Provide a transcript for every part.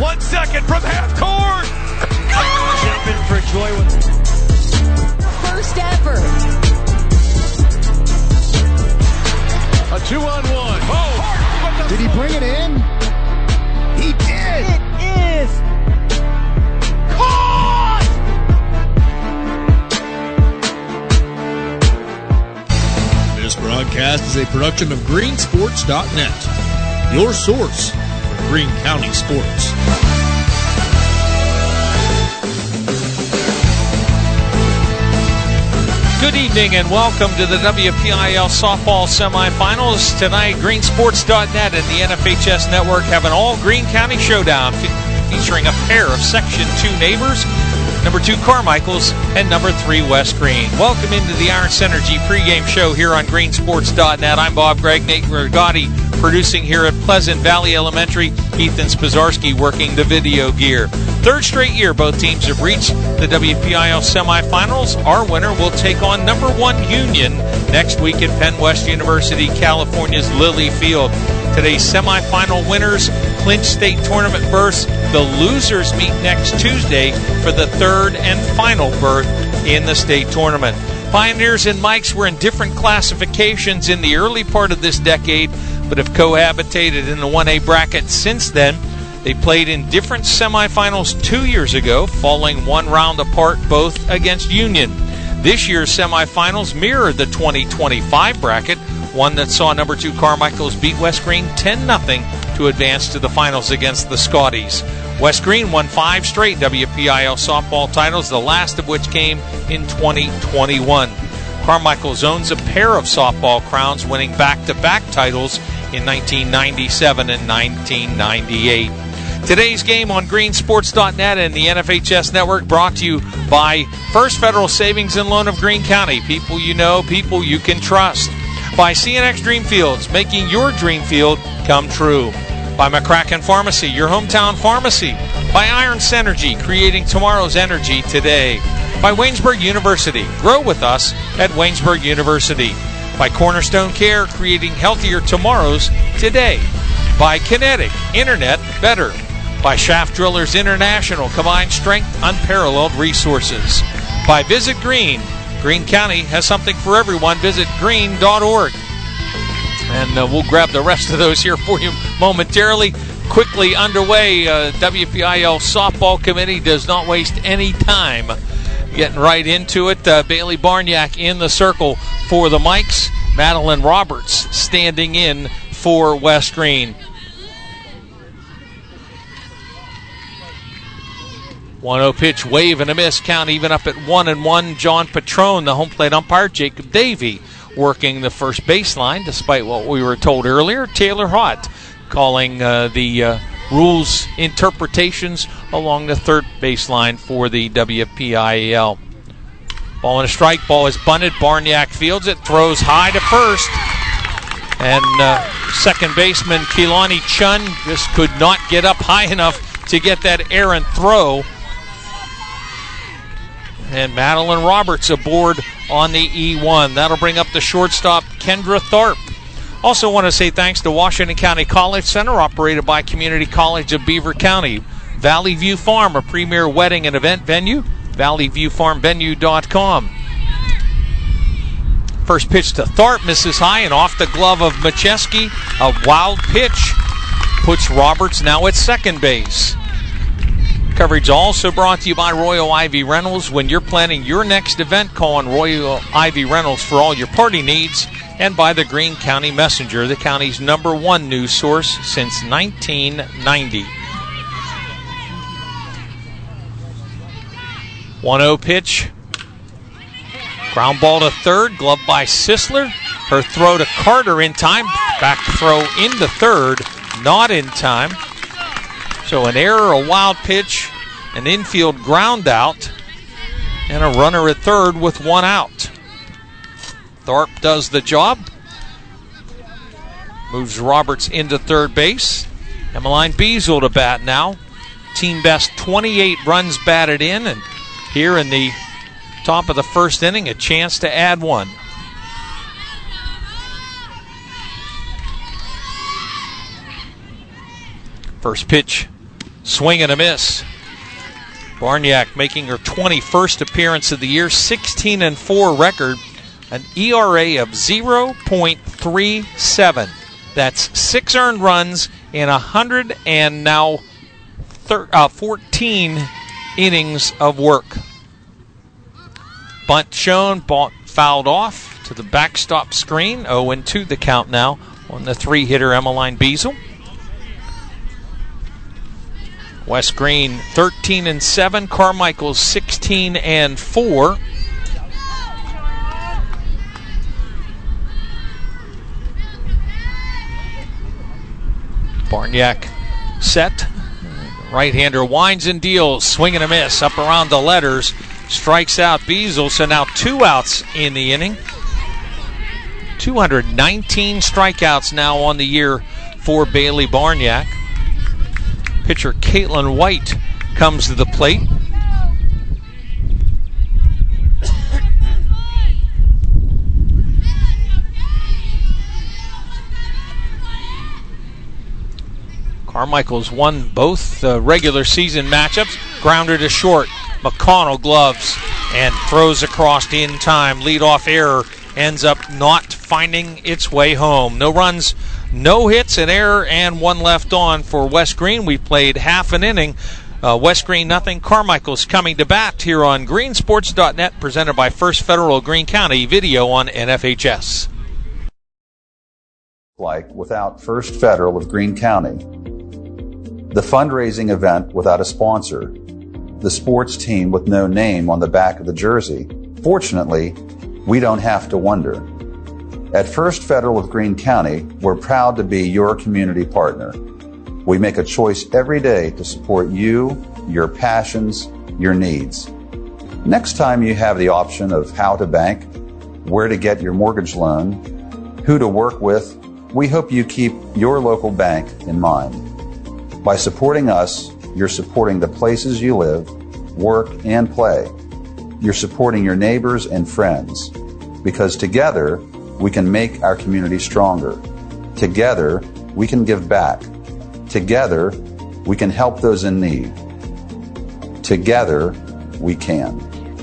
1 second from half court. Jumping for joy. First ever. A 2-on-1. Oh! Did he bring it in? He did. It is. Caught! This broadcast is a production of greensports.net, your source for Greene County sports. Good evening and welcome to the WPIL softball semifinals. Tonight, greensports.net and the NFHS Network have an all-Greene County showdown featuring a pair of Section 2 neighbors, number 2 Carmichaels and number 3 West Greene. Welcome into the Iron Synergy pregame show here on greensports.net. I'm Bob Gregg, Nate Rigotti producing here at Pleasant Valley Elementary, Ethan Spazarski working the video gear. Third straight year both teams have reached the WPIL semifinals. Our winner will take on number 1 Union next week at Penn West University, California's Lilly Field. Today's semifinal winners clinch state tournament berths. The losers meet next Tuesday for the third and final berth in the state tournament. Pioneers and Mikes were in different classifications in the early part of this decade, but have cohabitated in the 1A bracket since then. They played in different semifinals 2 years ago, falling one round apart both against Union. This year's semifinals mirrored the 2025 bracket, one that saw number 2 Carmichaels beat West Greene 10-0 to advance to the finals against the Scotties. West Greene won 5 straight WPIL softball titles, the last of which came in 2021. Carmichaels owns a pair of softball crowns, winning back-to-back titles in 1997 and 1998. Today's game on greensports.net and the NFHS Network brought to you by First Federal Savings and Loan of Greene County. People you know, people you can trust. By CNX Dream Fields, making your dream field come true. By McCracken Pharmacy, your hometown pharmacy. By Iron Synergy, creating tomorrow's energy today. By Waynesburg University, grow with us at Waynesburg University. By Cornerstone Care, creating healthier tomorrows today. By Kinetic, internet better. By Shaft Drillers International, combined strength, unparalleled resources. By Visit Greene. Greene County has something for everyone. Visit greene.org. And we'll grab the rest of those here for you momentarily. Quickly underway, WPIL softball committee does not waste any time. Getting right into it, Bailey Barniak in the circle for the Mikes. Madeline Roberts standing in for West Greene. 1-0 pitch, wave and a miss. Count even up at 1-1. John Petrone, the home plate umpire. Jacob Davey working the first baseline, despite what we were told earlier. Taylor Hott calling the rules interpretations along the third baseline for the WPIL. Ball and a strike. Ball is bunted. Barniak fields it, throws high to first. And second baseman Keelani Chun just could not get up high enough to get that errant throw. And Madeline Roberts aboard on the E1. That'll bring up the shortstop, Kendra Tharp. Also want to say thanks to Washington County College Center, operated by Community College of Beaver County. Valley View Farm, a premier wedding and event venue, valleyviewfarmvenue.com. First pitch to Tharp, misses high and off the glove of Macheski. A wild pitch puts Roberts now at second base. Coverage also brought to you by Royal Ivy Rentals. When you're planning your next event, call on Royal Ivy Rentals for all your party needs. And by the Greene County Messenger, the county's #1 news source since 1990. 1-0 pitch. Ground ball to third, gloved by Sisler. Her throw to Carter in time. Back throw into third, not in time. So an error, a wild pitch, an infield ground out, and a runner at third with one out. Tharp does the job. Moves Roberts into third base. Emmeline Beazle to bat now. Team best 28 runs batted in, and here in the top of the first inning, a chance to add one. First pitch Swing and a miss. Barniak making her 21st appearance of the year, 16-4 record, an ERA of 0.37. That's 6 earned runs in 14 innings of work. Bunt shown, fouled off to the backstop screen. 0-2 the count now on the 3-hitter Emmeline Beazle. West Green 13-7, Carmichael's 16-4. Barniak set. Right-hander winds and deals. Swing and a miss. Up around the letters. Strikes out Beazle. So now 2 outs in the inning. 219 strikeouts now on the year for Bailey Barniak. Pitcher Caitlin White comes to the plate. Carmichael's won both regular season matchups. Grounder to short. McConnell gloves and throws across in time. Leadoff error ends up not finding its way home. No runs, no hits, an error, and 1 left on for West Green. We've played half an inning. West Green nothing. Carmichael's coming to bat here on greensports.net, presented by First Federal Greene County. Video on NFHS. Like without First Federal of Greene County. The fundraising event without a sponsor. The sports team with no name on the back of the jersey. Fortunately, we don't have to wonder. At First Federal of Greene County, we're proud to be your community partner. We make a choice every day to support you, your passions, your needs. Next time you have the option of how to bank, where to get your mortgage loan, who to work with, we hope you keep your local bank in mind. By supporting us, you're supporting the places you live, work, and play. You're supporting your neighbors and friends, because together we can make our community stronger. Together we can give back. Together we can help those in need. Together we can.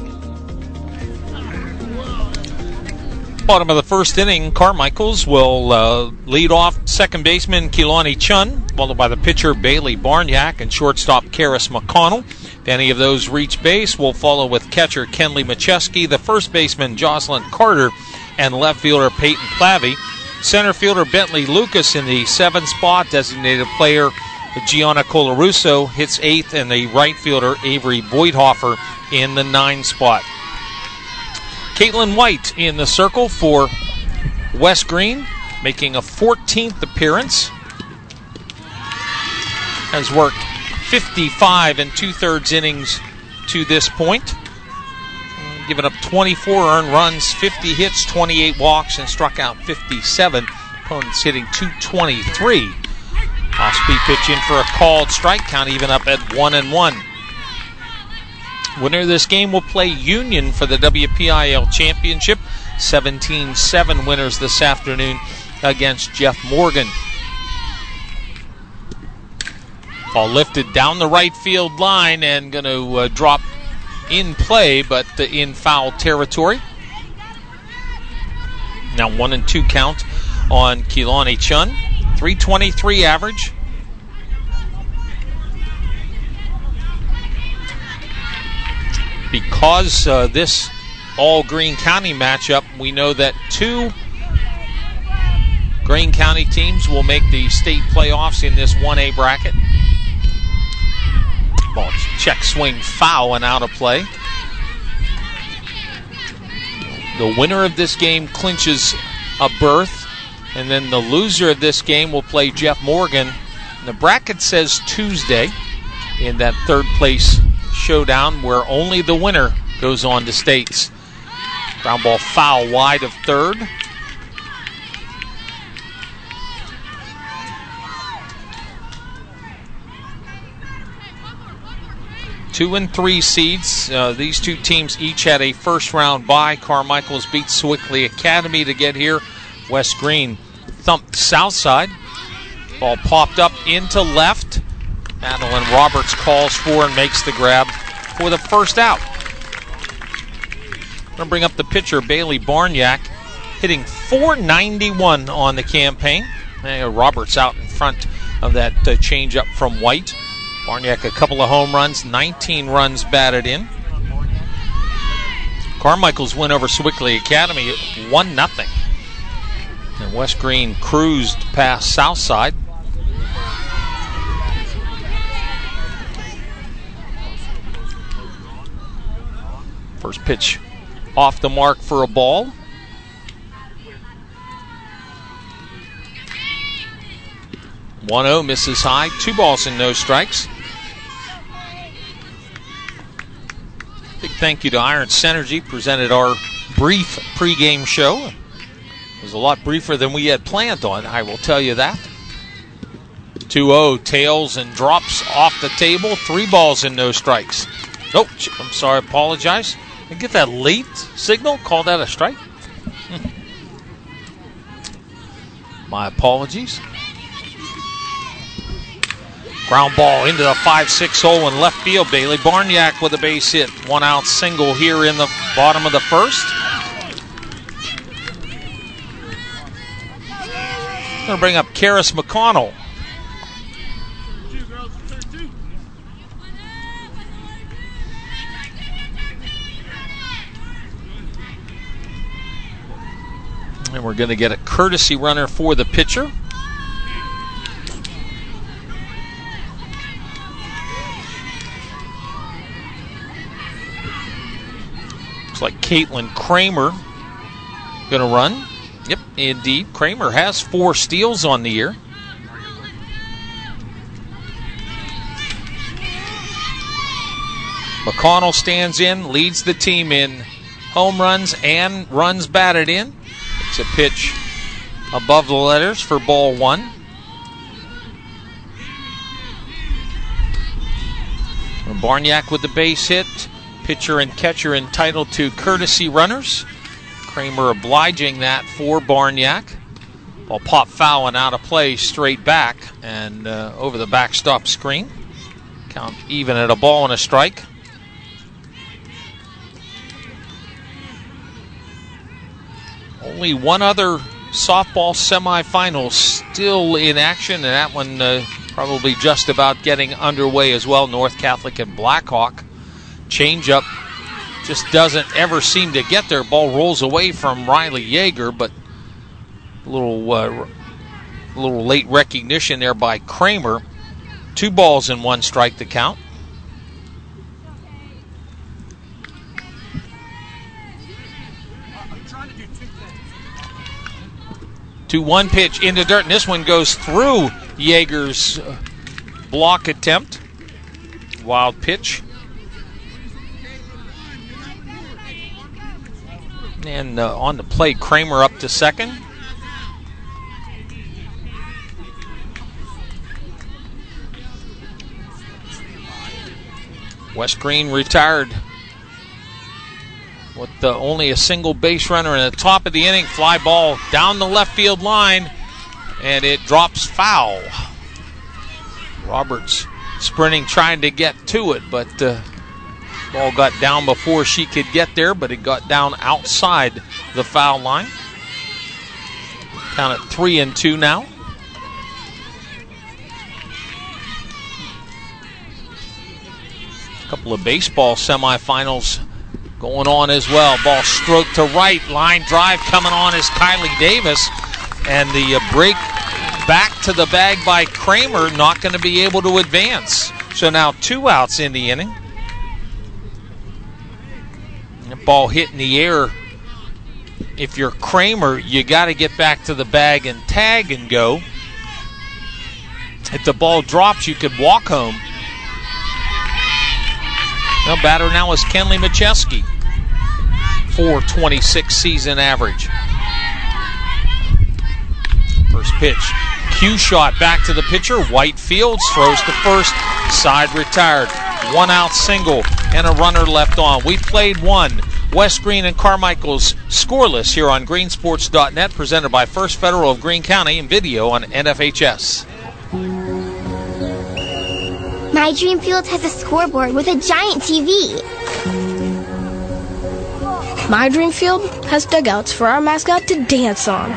Bottom of the first inning, Carmichael's will lead off second baseman Keelani Chun, followed by the pitcher Bailey Barniak and shortstop Karis McConnell. If any of those reach base, we'll follow with catcher Kenley Macheski, the first baseman Jocelyn Carter, and left fielder Peyton Plavey. Center fielder Bentley Lucas in the 7th spot. Designated player Gianna Colarusso hits 8th, and the right fielder Avery Boydhofer in the 9th spot. Caitlin White in the circle for West Green, making a 14th appearance. Has worked 55 2/3 innings to this point. Given up 24 earned runs, 50 hits, 28 walks, and struck out 57. Opponents hitting .223. Off-speed pitch in for a called strike count, even up at 1-1. Winner of this game will play Union for the WPIL Championship. 17-7 winners this afternoon against Jeff Morgan. Ball lifted down the right field line and going to drop in play, but in foul territory. Now 1-2 count on Keelani Chun. .323 average. Because this all Greene County matchup, we know that 2 Greene County teams will make the state playoffs in this 1A bracket. Ball check swing foul and out of play. The winner of this game clinches a berth, and then the loser of this game will play Jeff Morgan. The bracket says Tuesday in that 3rd place showdown, where only the winner goes on to states. Ground ball foul wide of 3rd. Two and 3 seeds. These 2 teams each had a first-round bye. Carmichael's beat Sewickley Academy to get here. West Green thumped Southside. Ball popped up into left. Madeline Roberts calls for and makes the grab for the first out. I'm going to bring up the pitcher, Bailey Barniak, hitting .491 on the campaign. Roberts out in front of that changeup from White. Barniak a couple of home runs, 19 runs batted in. Carmichael's win over Sewickley Academy 1-0. And West Green cruised past Southside. First pitch off the mark for a ball. .1-0 misses high. 2 balls and no strikes. Big thank you to Iron Synergy, presented our brief pregame show. It was a lot briefer than we had planned on, I will tell you that. 2-0, tails and drops off the table. 3 balls and no strikes. Nope, I'm sorry, apologize. Did I get that late signal? Call that a strike? My apologies. Ground ball into the 5-6 hole in left field. Bailey Barniak with a base hit. 1 out single here in the bottom of the first. I'm going to bring up Karis McConnell. And we're going to get a courtesy runner for the pitcher. Looks like Caitlin Kramer going to run. Yep, indeed. Kramer has 4 steals on the year. McConnell stands in, leads the team in home runs and runs batted in. It's a pitch above the letters for ball 1. Barniak with the base hit. Pitcher and catcher entitled to courtesy runners. Kramer obliging that for Barniak. Ball popped foul and out of play straight back and over the backstop screen. Count even at a ball and a strike. Only one other softball semifinal still in action, and that one probably just about getting underway as well. North Catholic and Blackhawk. Changeup just doesn't ever seem to get there. Ball rolls away from Riley Yeager, but a little late recognition there by Kramer. 2 balls and 1 strike to count. To 1 pitch into dirt, and this one goes through Yeager's block attempt. Wild pitch. And on the play, Kramer up to second. West Green retired with only a single base runner in the top of the inning. Fly ball down the left field line, and it drops foul. Roberts sprinting, trying to get to it, but ball got down before she could get there, but it got down outside the foul line. Count at 3-2 now. A couple of baseball semifinals going on as well. Ball stroked to right. Line drive coming on is Kylie Davis. And the break back to the bag by Kramer, not going to be able to advance. So now 2 outs in the inning. That ball hit in the air. If you're Kramer, you got to get back to the bag and tag and go. If the ball drops, you could walk home. Now batter now is Kenley Macheski. .426 season average. First pitch. Cue shot back to the pitcher. White fields, throws to first. Side retired. 1 out single and a runner left on. We've played 1. West Green and Carmichael's scoreless here on greensports.net, presented by First Federal of Greene County and video on NFHS. My Dream Field has a scoreboard with a giant TV. My Dream Field has dugouts for our mascot to dance on.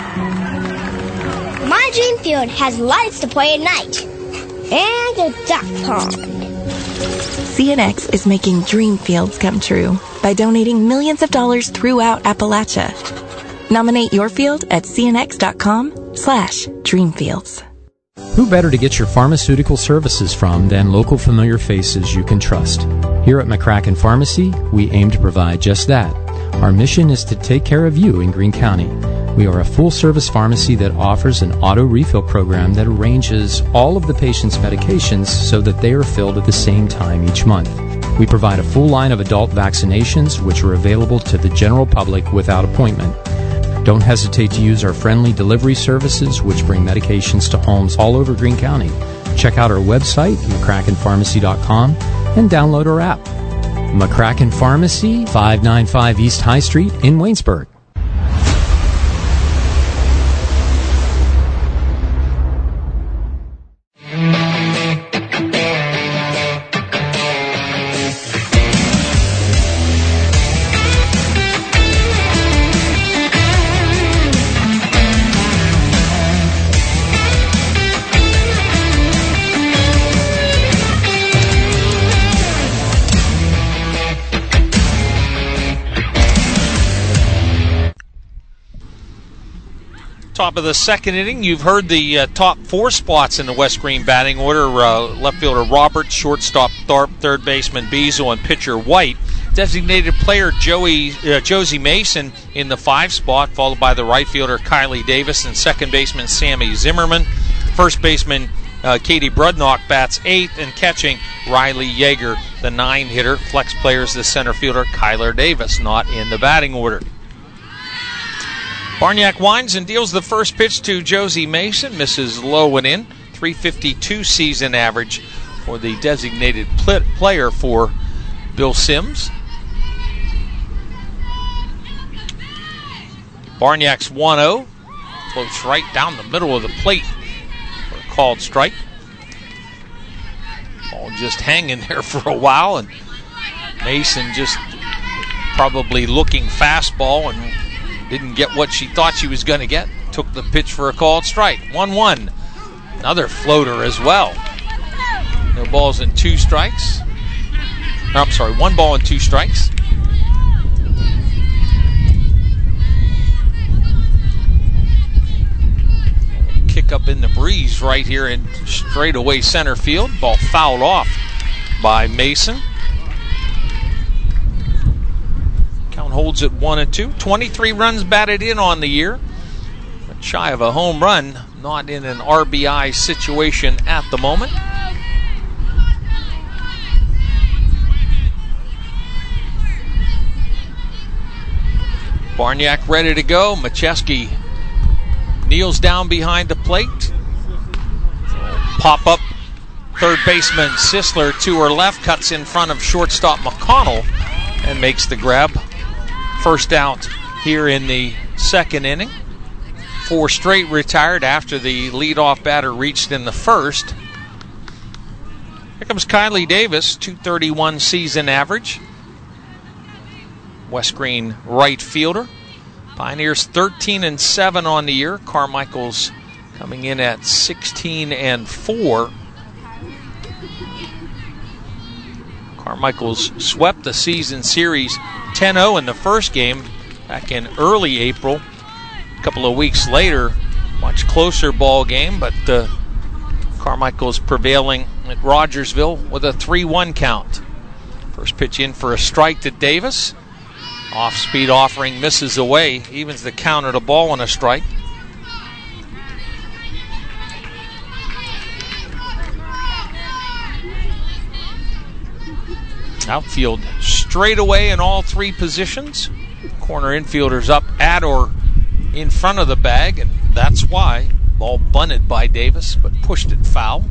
My Dream Field has lights to play at night. And a duck pond. CNX is making dream fields come true by donating millions of dollars throughout Appalachia. Nominate your field at cnx.com/dreamfields. Who better to get your pharmaceutical services from than local familiar faces you can trust? Here at McCracken Pharmacy, we aim to provide just that. Our mission is to take care of you in Greene County. We are a full-service pharmacy that offers an auto refill program that arranges all of the patient's medications so that they are filled at the same time each month. We provide a full line of adult vaccinations, which are available to the general public without appointment. Don't hesitate to use our friendly delivery services, which bring medications to homes all over Greene County. Check out our website, McCrackenPharmacy.com, and download our app. McCracken Pharmacy, 595 East High Street in Waynesburg. Top of the second inning, you've heard the top four spots in the West Greene batting order. Left fielder Roberts, shortstop Tharp, third baseman Beazle, and pitcher White. Designated player Josie Mason in the 5 spot, followed by the right fielder Kylie Davis and second baseman Sammy Zimmerman. First baseman Katie Brudnock bats 8th, and catching Riley Yeager, the 9 hitter. Flex players the center fielder Kyler Davis, not in the batting order. Barniak winds and deals the first pitch to Josie Mason. Misses low and in. .352 season average for the designated player for Bill Sims. Barniak's 1-0. Floats right down the middle of the plate for a called strike. Ball just hanging there for a while, and Mason just probably looking fastball and didn't get what she thought she was going to get. Took the pitch for a called strike. 1-1. Another floater as well. No balls and 2 strikes. No, I'm sorry, 1 ball and 2 strikes. Kick up in the breeze right here in straightaway center field. Ball fouled off by Mason. Count holds at 1-2. 23 runs batted in on the year. But shy of a home run. Not in an RBI situation at the moment. Barniak ready to go. Macheski kneels down behind the plate. Pop up. Third baseman Sisler to her left. Cuts in front of shortstop McConnell and makes the grab. First out here in the second inning. 4 straight retired after the leadoff batter reached in the first. Here comes Kylie Davis, .231 season average. West Greene right fielder. Pioneers 13-7 on the year. Carmichael's coming in at 16-4. Carmichael's swept the season series 10-0 in the first game back in early April. A couple of weeks later, much closer ball game, but Carmichael's prevailing at Rogersville with a 3-1 count. First pitch in for a strike to Davis. Off-speed offering misses away, evens the count at a ball and a strike. Outfield straight away in all 3 positions. Corner infielders up at or in front of the bag, and that's why. Ball bunted by Davis, but pushed it foul.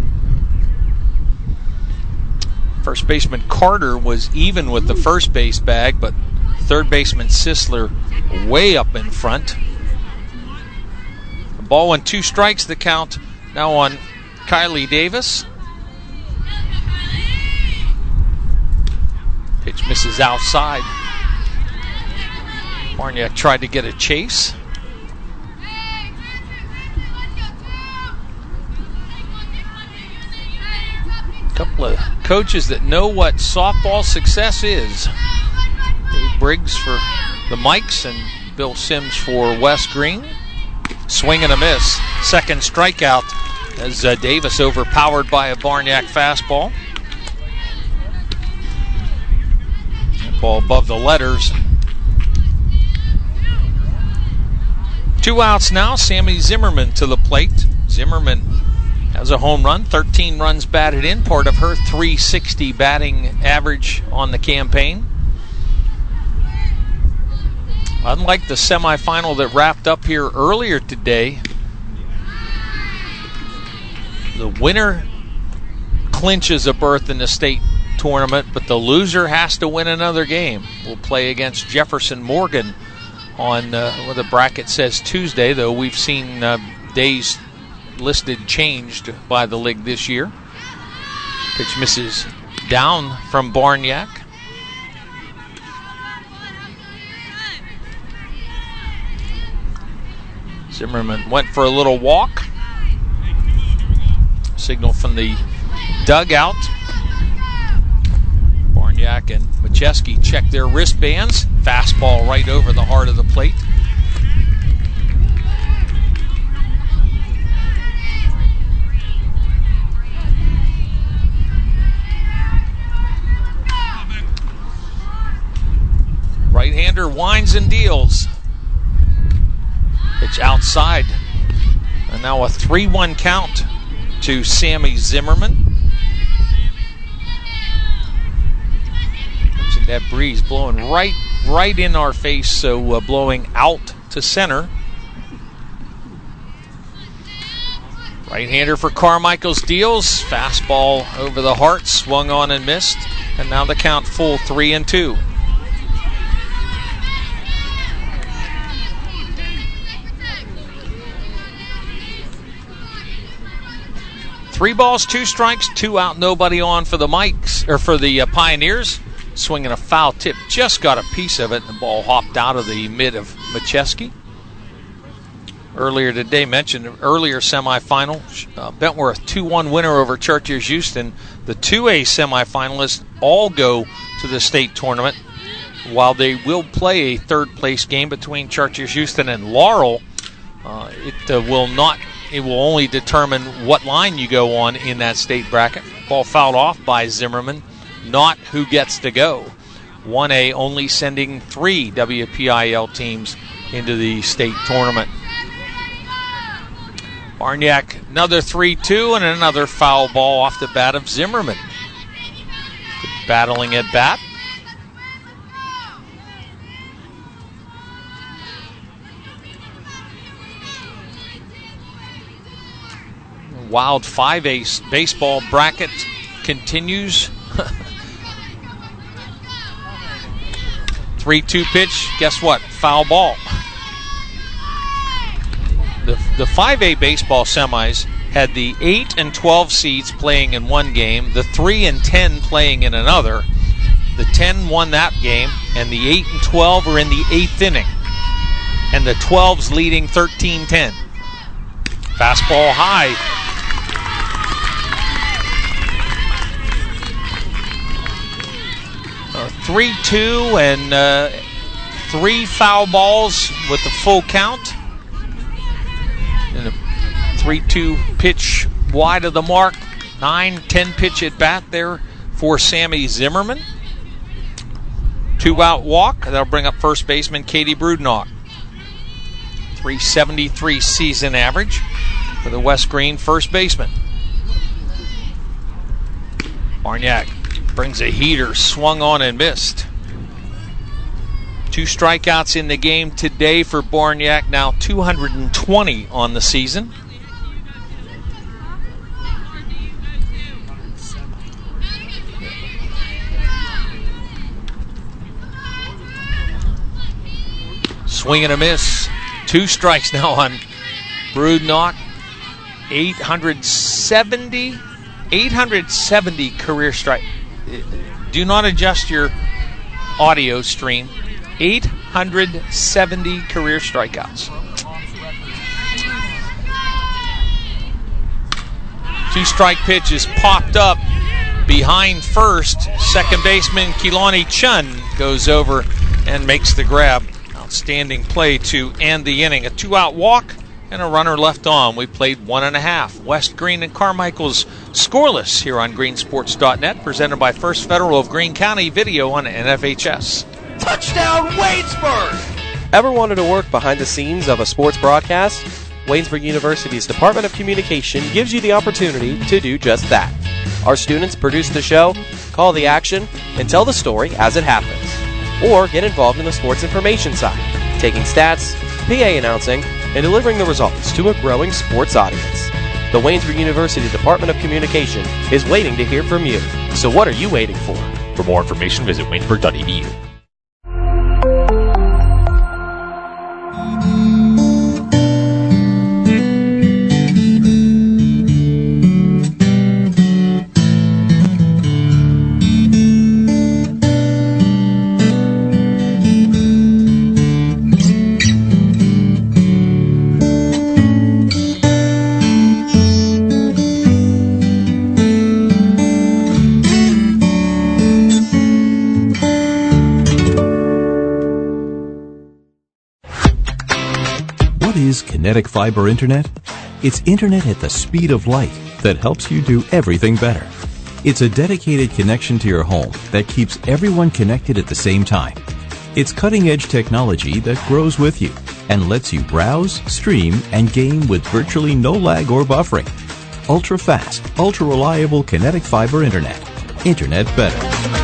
First baseman Carter was even with the first base bag, but third baseman Sisler way up in front. A ball and 2 strikes, the count now on Kylie Davis. is outside. Barniak tried to get a chase. A couple of coaches that know what softball success is. Dave Briggs for the Mikes and Bill Sims for West Green. Swing and a miss. Second strikeout as Davis overpowered by a Barniak fastball. Ball above the letters. 2 outs now. Sammy Zimmerman to the plate. Zimmerman has a home run, 13 runs batted in, part of her .360 batting average on the campaign. Unlike the semifinal that wrapped up here earlier today, the winner clinches a berth in the state tournament, but the loser has to win another game. We'll play against Jefferson Morgan on what the bracket says Tuesday, though we've seen days listed changed by the league this year. Pitch misses down from Barniak. Zimmerman went for a little walk. Signal from the dugout. Barniak and Macheski check their wristbands. Fastball right over the heart of the plate. Right-hander winds and deals. Pitch outside. And now a 3-1 count to Sammy Zimmerman. That breeze blowing right in our face, so blowing out to center. Right-hander for Carmichael's deals. Fastball over the heart, swung on and missed. And now the count full 3-2. Three balls, 2 strikes, 2 out, nobody on for the Mikes, or for the Pioneers. Swinging a foul tip, just got a piece of it, and the ball hopped out of the mid of Macheski. Earlier today, mentioned earlier semifinal, Bentworth 2-1 winner over Chartiers Houston. The 2A semifinalists all go to the state tournament, while they will play a third place game between Chartiers Houston and Laurel. It will only determine what line you go on in that state bracket. Ball fouled off by Zimmerman, not who gets to go. 1A only sending 3 WPIL teams into the state tournament. Barniak, another 3-2 and another foul ball off the bat of Zimmerman. Good battling at bat. Wild 5A baseball bracket continues. 3-2 pitch, guess what? Foul ball. The 5A baseball semis had the 8 and 12 seeds playing in one game, the 3 and 10 playing in another. The 10 won that game, and the 8 and 12 are in the 8th inning. And the 12's leading 13-10. Fastball high. 3-2 and 3 foul balls with the full count. And a 3-2 pitch wide of the mark. 9-10 pitch at bat there for Sammy Zimmerman. 2-out walk. That'll bring up first baseman Katie Brudnock. .373 season average for the West Green first baseman. Barniak brings a heater, swung on and missed. 2 strikeouts in the game today for Barniak, now 220 on the season. Swing and a miss. 2 strikes now on Brudnock. 870 career strike. Do not adjust your audio stream. 870 career strikeouts. Two-strike pitch is popped up behind first. Second baseman Keelani Chun goes over and makes the grab. Outstanding play to end the inning. A 2-out walk and a runner left on. We played 1.5. West Green and Carmichael's scoreless here on greensports.net, presented by First Federal of Greene County, video on NFHS. Touchdown, Waynesburg! Ever wanted to work behind the scenes of a sports broadcast? Waynesburg University's Department of Communication gives you the opportunity to do just that. Our students produce the show, call the action, and tell the story as it happens. Or get involved in the sports information side, taking stats, PA announcing, and delivering the results to a growing sports audience. The Waynesburg University Department of Communication is waiting to hear from you. So what are you waiting for? For more information, visit waynesburg.edu. Kinetic Fiber Internet? It's internet at the speed of light that helps you do everything better. It's a dedicated connection to your home that keeps everyone connected at the same time. It's cutting-edge technology that grows with you and lets you browse, stream, and game with virtually no lag or buffering. Ultra-fast, ultra-reliable Kinetic Fiber Internet. Internet better.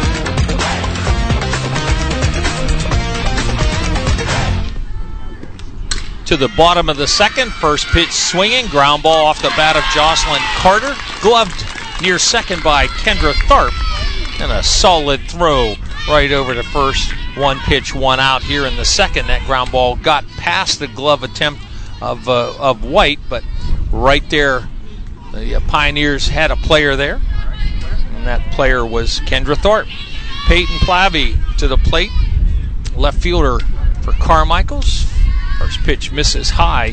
To the bottom of the second, first pitch swinging, ground ball off the bat of Jocelyn Carter, gloved near second by Kendra Tharp, and a solid throw right over to first. One pitch, one out here in the second. That ground ball got past the glove attempt of White, but right there, the Pioneers had a player there, and that player was Kendra Tharp. Peyton Plavey to the plate, left fielder for Carmichael's. First pitch misses high.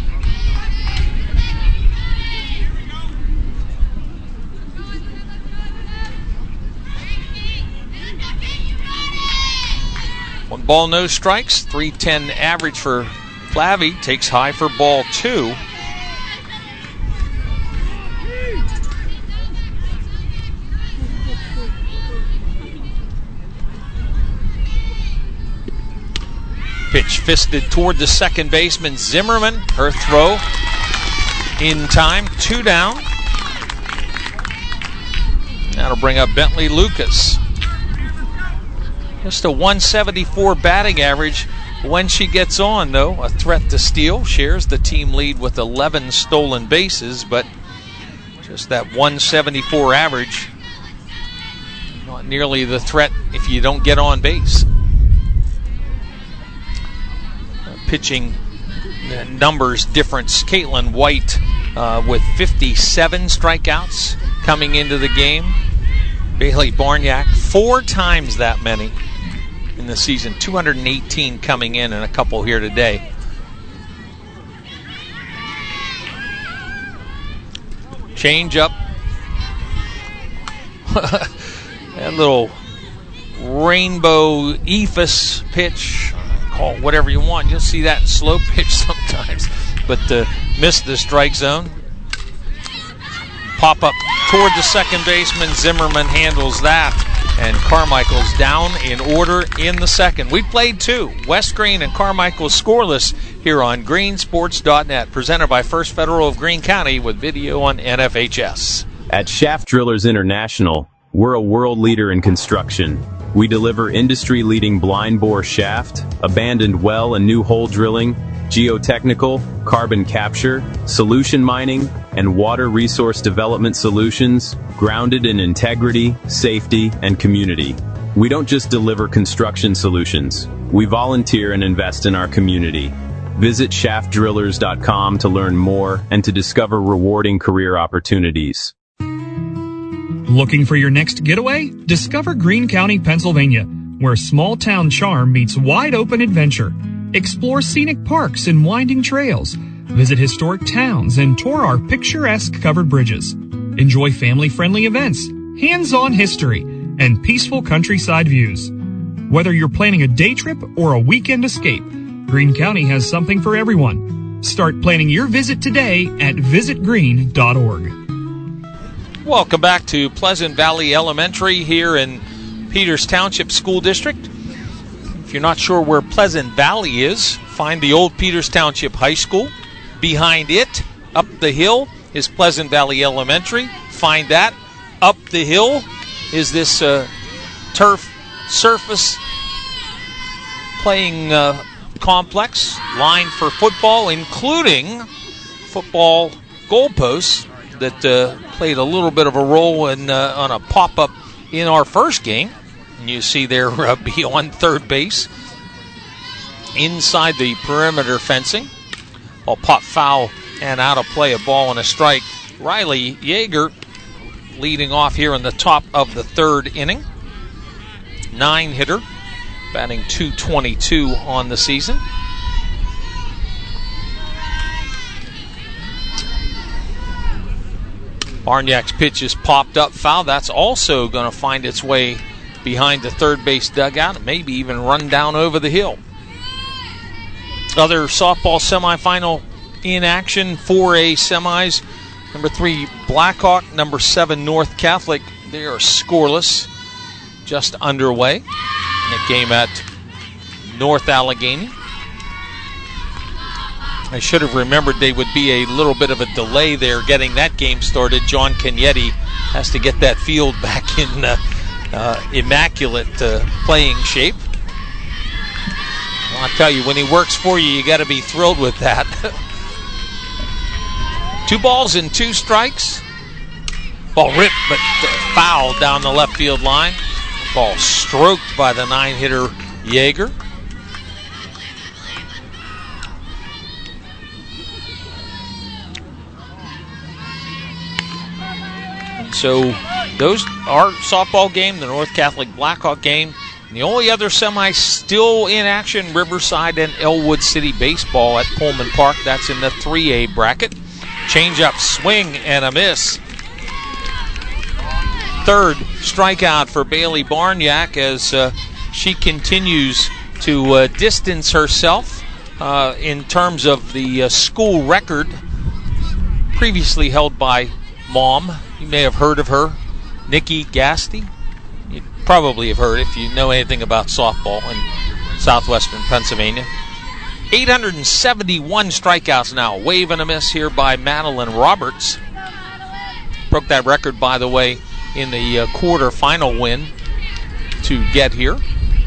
One ball, no strikes. 310 average for Plavey. Takes high for ball two. Pitch fisted toward the second baseman, Zimmerman. Her throw in time, 2 down. That'll bring up Bentley Lucas. Just a 174 batting average when she gets on, though. A threat to steal. Shares the team lead with 11 stolen bases, but just that 174 average. Not nearly the threat if you don't get on base. Pitching numbers difference. Caitlin White with 57 strikeouts coming into the game. Bailey Barniak 4 times that many in the season. 218 coming in and a couple here today. Change up. That little rainbow ephus pitch. Call it whatever you want. You'll see that in slow pitch sometimes. But missed the strike zone. Pop up toward the second baseman. Zimmerman handles that. And Carmichael's down in order in the second. We played 2. West Green and Carmichael scoreless here on greensports.net. Presented by First Federal of Greene County with video on NFHS. At Shaft Drillers International, we're a world leader in construction. We deliver industry-leading blind bore shaft, abandoned well and new hole drilling, geotechnical, carbon capture, solution mining, and water resource development solutions grounded in integrity, safety, and community. We don't just deliver construction solutions. We volunteer and invest in our community. Visit shaftdrillers.com to learn more and to discover rewarding career opportunities. Looking for your next getaway? Discover Greene County, Pennsylvania. where small-town charm meets wide-open adventure. Explore scenic parks and winding trails. Visit historic towns and tour our picturesque covered bridges. Enjoy family-friendly events, hands-on history, and peaceful countryside views. Whether you're planning a day trip or a weekend escape, Greene County has something for everyone. Start planning your visit today at visitgreene.org. Welcome back to Pleasant Valley Elementary here in Peters Township School District. If you're not sure where Pleasant Valley is, find the old Peters Township High School. Behind it, up the hill, is Pleasant Valley Elementary. Find that. Up the hill is this turf surface playing complex lined for football, including football goalposts that played a little bit of a role in on a pop-up in our first game. And you see there beyond third base, inside the perimeter fencing. Ball pop foul and out of play, a ball and a strike. Riley Yeager leading off here in the top of the third inning. 9-hitter, batting .222 on the season. Barniak's pitch is popped up foul. That's also going to find its way behind the third base dugout and maybe even run down over the hill. Other softball semifinal in action, 4A semis. Number 3 Blackhawk, number 7 North Catholic. They are scoreless, just underway. A game at North Allegheny. I should have remembered they would be a little bit of a delay there getting that game started. John Cagnetti has to get that field back in immaculate playing shape. Well, I'll tell you, when he works for you, you got to be thrilled with that. 2 balls and 2 strikes. Ball ripped, but fouled down the left field line. Ball stroked by the 9-hitter Yeager. So those are softball game, the North Catholic Blackhawk game. And the only other semi still in action, Riverside and Elwood City baseball at Pullman Park. That's in the 3A bracket. Change-up, swing, and a miss. Third strikeout for Bailey Barniak as she continues to distance herself in terms of the school record previously held by Mom. You may have heard of her, Nikki Gasty. You probably have heard if you know anything about softball in southwestern Pennsylvania. 871 strikeouts now. Wave and a miss here by Madeline Roberts. Broke that record, by the way, in the quarterfinal win to get here.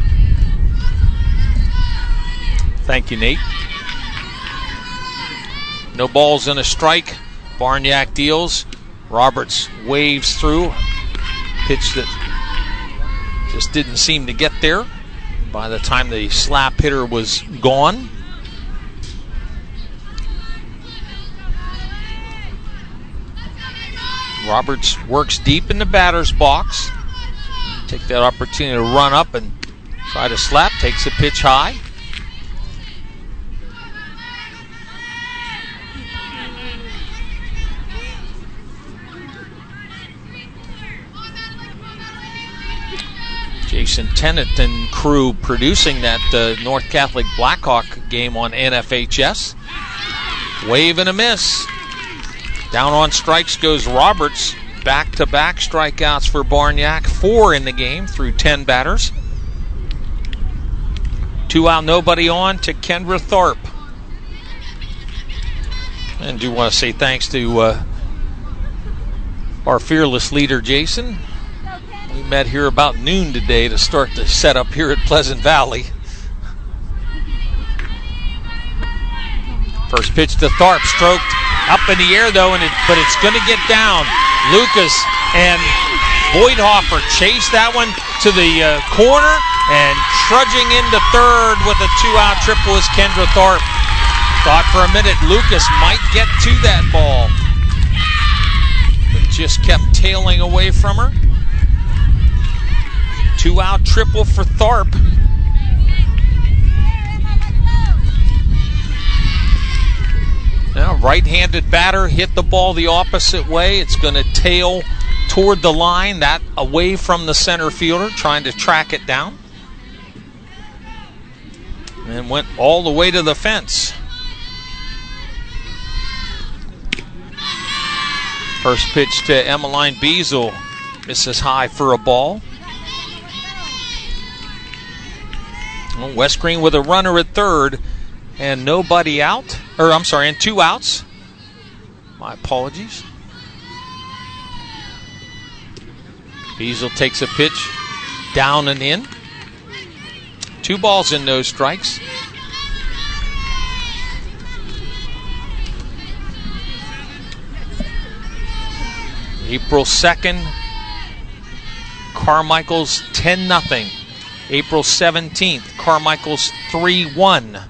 Thank you, Nate. No balls and a strike. Barniak deals. Roberts waves through. Pitch that just didn't seem to get there by the time the slap hitter was gone. Roberts works deep in the batter's box. Take that opportunity to run up and try to slap. Takes a pitch high. Jason Tennant and crew producing that North Catholic Blackhawk game on NFHS. Wave and a miss. Down on strikes goes Roberts. Back-to-back strikeouts for Barniak. 4 in the game through 10 batters. 2 out, nobody on to Kendra Tharp. And do want to say thanks to our fearless leader, Jason. We met here about noon today to start the setup here at Pleasant Valley. First pitch to Tharp, stroked up in the air though, but it's going to get down. Lucas and Voidhofer chase that one to the corner, and trudging into third with a 2-out triple is Kendra Tharp. Thought for a minute Lucas might get to that ball, but just kept tailing away from her. 2-out triple for Tharp. Now, right-handed batter hit the ball the opposite way. It's going to tail toward the line, that away from the center fielder, trying to track it down. And went all the way to the fence. First pitch to Emmeline Beazle. Misses high for a ball. Well, West Green with a runner at third and nobody out. And 2 outs. My apologies. Beazle takes a pitch down and in. 2 balls and no strikes. April 2nd, Carmichael's 10-0. April 17th, Carmichael's 3-1.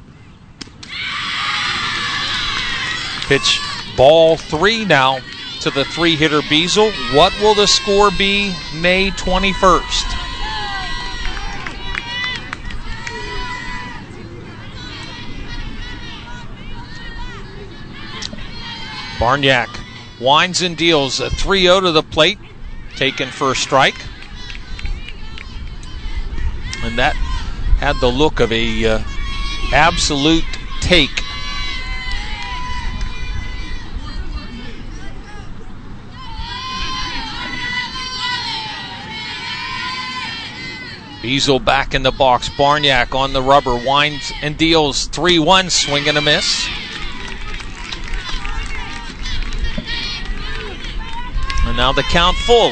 Pitch ball 3 now to the 3-hitter Beazle. What will the score be May 21st? Barniak winds and deals a 3-0 to the plate, taken for a strike. And that had the look of a absolute take. Beazle back in the box. Barniak on the rubber, winds and deals 3-1, swing and a miss. And now the count full.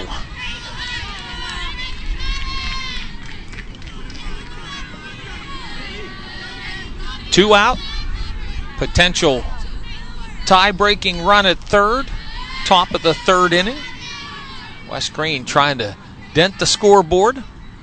Two out. Potential tie-breaking run at third. Top of the third inning. West Green trying to dent the scoreboard.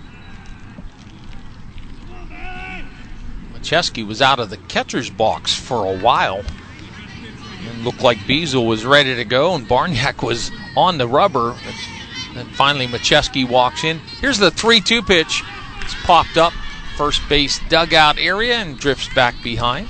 Chesky was out of the catcher's box for a while. It looked like Beazle was ready to go, and Barniak was on the rubber. Then finally Macheski walks in. Here's the 3-2 pitch. It's popped up first base dugout area and drifts back behind.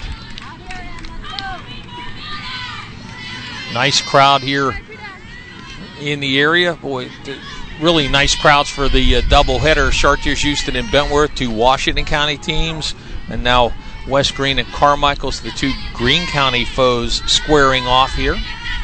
Nice crowd here in the area. Boy, really nice crowds for the doubleheader. Chartiers, Houston, and Bentworth, 2 Washington County teams. And now West Green and Carmichael's, the 2 Greene County foes, squaring off here.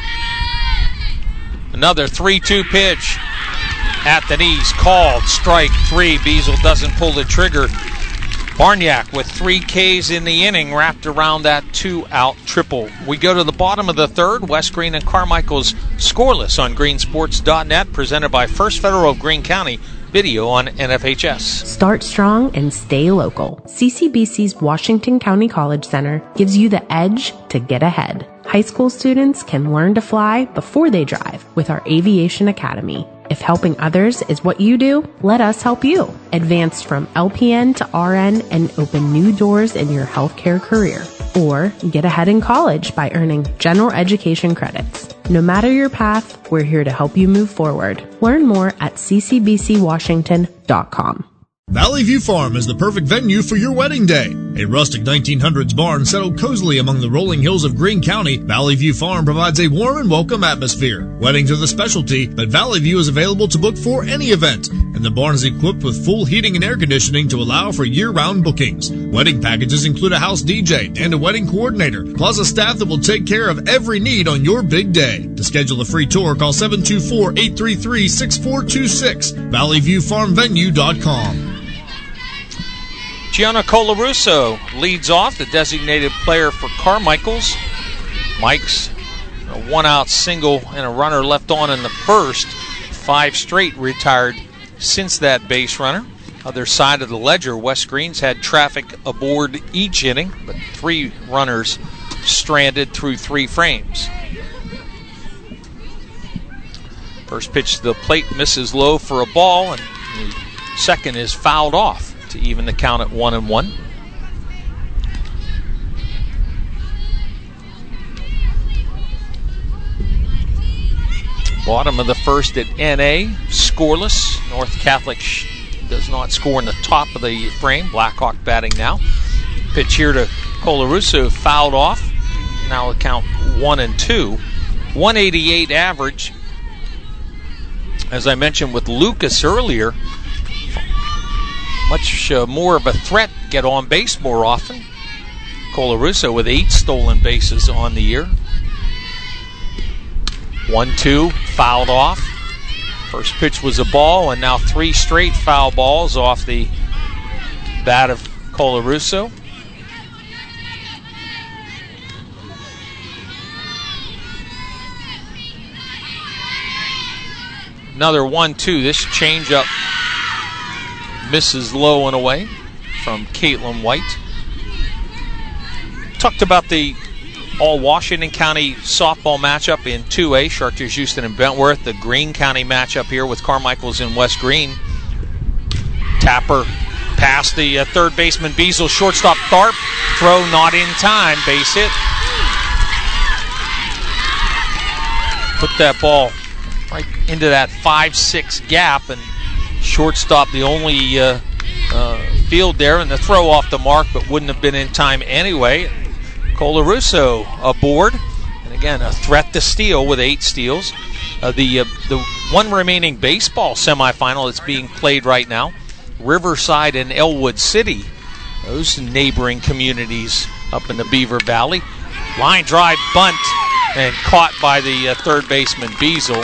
Another 3-2 pitch at the knees, called strike 3. Beazle doesn't pull the trigger. Barniak with 3 Ks in the inning wrapped around that 2-out triple. We go to the bottom of the third. West Green and Carmichael's scoreless on greensports.net, presented by First Federal of Greene County. Video on NFHS. Start strong and stay local. CCBC's Washington County College Center gives you the edge to get ahead. High school students can learn to fly before they drive with our Aviation Academy. If helping others is what you do, let us help you. Advance from LPN to RN and open new doors in your healthcare career. Or get ahead in college by earning general education credits. No matter your path, we're here to help you move forward. Learn more at ccbcwashington.com. Valley View Farm is the perfect venue for your wedding day. A rustic 1900s barn settled cozily among the rolling hills of Greene County, Valley View Farm provides a warm and welcome atmosphere. Weddings are the specialty, but Valley View is available to book for any event, and the barn is equipped with full heating and air conditioning to allow for year-round bookings. Wedding packages include a house DJ and a wedding coordinator, plus a staff that will take care of every need on your big day. To schedule a free tour, call 724-833-6426, valleyviewfarmvenue.com. Gianna Colarusso leads off, the designated player for Carmichael's. Mike's a 1-out single and a runner left on in the first. 5 straight retired since that base runner. Other side of the ledger, West Green's had traffic aboard each inning, but 3 runners stranded through 3 frames. First pitch to the plate misses low for a ball, and the second is fouled off to even the count at 1-1. Bottom of the first at NA, scoreless. North Catholic does not score in the top of the frame. Blackhawk batting now. Pitch here to Colarusso, fouled off. Now the count 1-2. 188 average. As I mentioned with Lucas earlier, much more of a threat, get on base more often. Colarusso with 8 stolen bases on the year. 1-2, fouled off. First pitch was a ball, and now 3 straight foul balls off the bat of Colarusso. Another 1-2. This changeup misses low and away from Caitlin White. Talked about the all-Washington County softball matchup in 2A, Chartiers, Houston, and Bentworth. The Greene County matchup here with Carmichael's and West Greene. Tapper past the third baseman Beazle, shortstop Tharp. Throw not in time, base hit. Put that ball right into that 5-6 gap, and shortstop the only field there, and the throw off the mark, but wouldn't have been in time anyway. Colarusso aboard, and again a threat to steal with 8 steals. The one remaining baseball semifinal that's being played right now, Riverside and Elwood City, those neighboring communities up in the Beaver Valley. Line drive bunt and caught by the third baseman Beazle.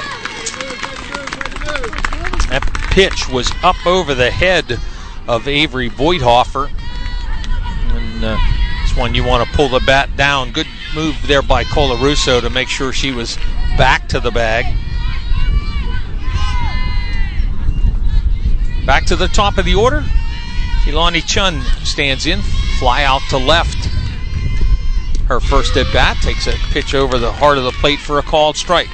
That pitch was up over the head of Avery Voigthofer. And this one you want to pull the bat down. Good move there by Colarusso to make sure she was back to the bag. Back to the top of the order. Keelani Chun stands in. Fly out to left. Her first at bat. Takes a pitch over the heart of the plate for a called strike.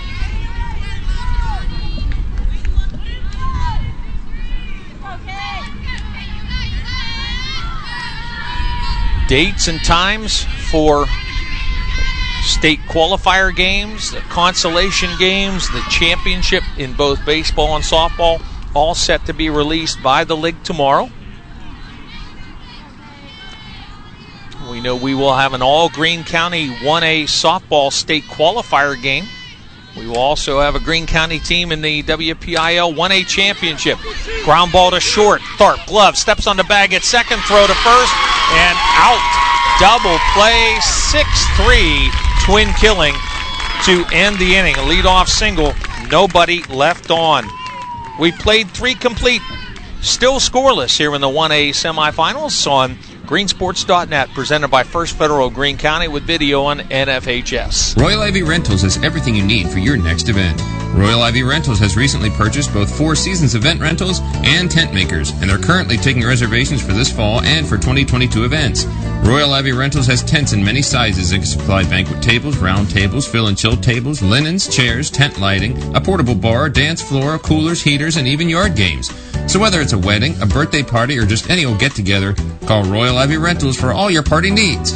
Dates and times for state qualifier games, the consolation games, the championship in both baseball and softball, all set to be released by the league tomorrow. We know we will have an all Greene County 1A softball state qualifier game. We will also have a Greene County team in the WPIL 1A championship. Ground ball to short. Tharp, glove, steps on the bag at second, throw to first, and out. Double play, 6-3, twin killing to end the inning. A leadoff single, nobody left on. We played 3 complete, still scoreless here in the 1A semifinals on greensports.net, presented by First Federal Greene County with video on NFHS. Royal Ivy Rentals has everything you need for your next event. Royal Ivy Rentals has recently purchased both Four Seasons event rentals and tent makers, and they're currently taking reservations for this fall and for 2022 events. Royal Ivy Rentals has tents in many sizes and can supply banquet tables, round tables, fill and chill tables, linens, chairs, tent lighting, a portable bar, dance floor, coolers, heaters, and even yard games. So whether it's a wedding, a birthday party, or just any old get-together, call Royal Ivy Rentals for all your party needs.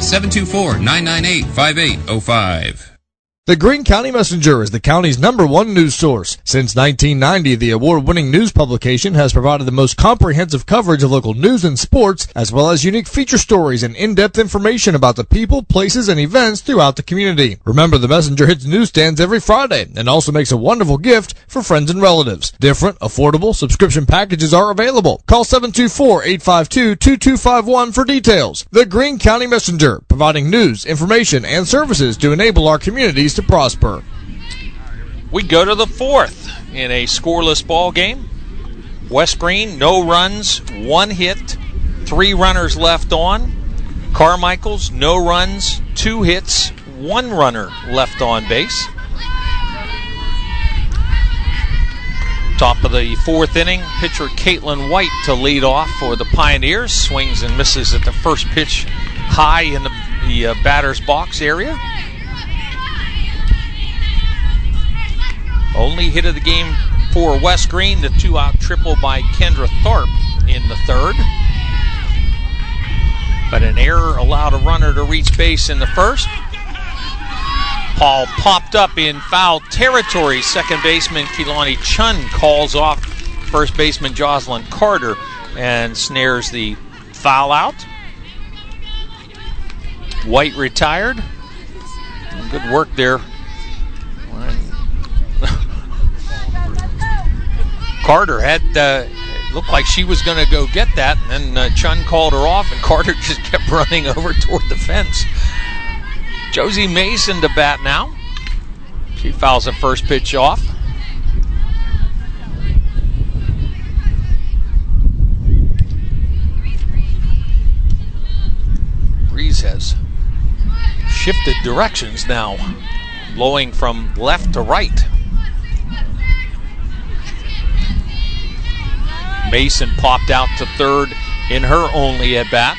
724-998-5805. The Greene County Messenger is the county's #1 news source. Since 1990, the award-winning news publication has provided the most comprehensive coverage of local news and sports, as well as unique feature stories and in-depth information about the people, places, and events throughout the community. Remember, the Messenger hits newsstands every Friday and also makes a wonderful gift for friends and relatives. Different, affordable subscription packages are available. Call 724-852-2251 for details. The Greene County Messenger, providing news, information, and services to enable our communities to prosper. We go to the 4th in a scoreless ball game. West Greene, no runs, 1 hit, 3 runners left on. Carmichael's, no runs, 2 hits, 1 runner left on base. Top of the 4th inning, pitcher Caitlin White to lead off for the Pioneers. Swings and misses at the first pitch high in the batter's box area. Only hit of the game for West Greene, the 2-out triple by Kendra Tharp in the 3rd. But an error allowed a runner to reach base in the 1st. Paul popped up in foul territory. Second baseman Keelani Chun calls off first baseman Jocelyn Carter and snares the foul out. White retired. Good work there. Carter had looked like she was going to go get that, and then Chun called her off, and Carter just kept running over toward the fence. Josie Mason to bat now. She fouls the first pitch off. Breeze has shifted directions now, blowing from left to right. Mason popped out to third in her only at bat.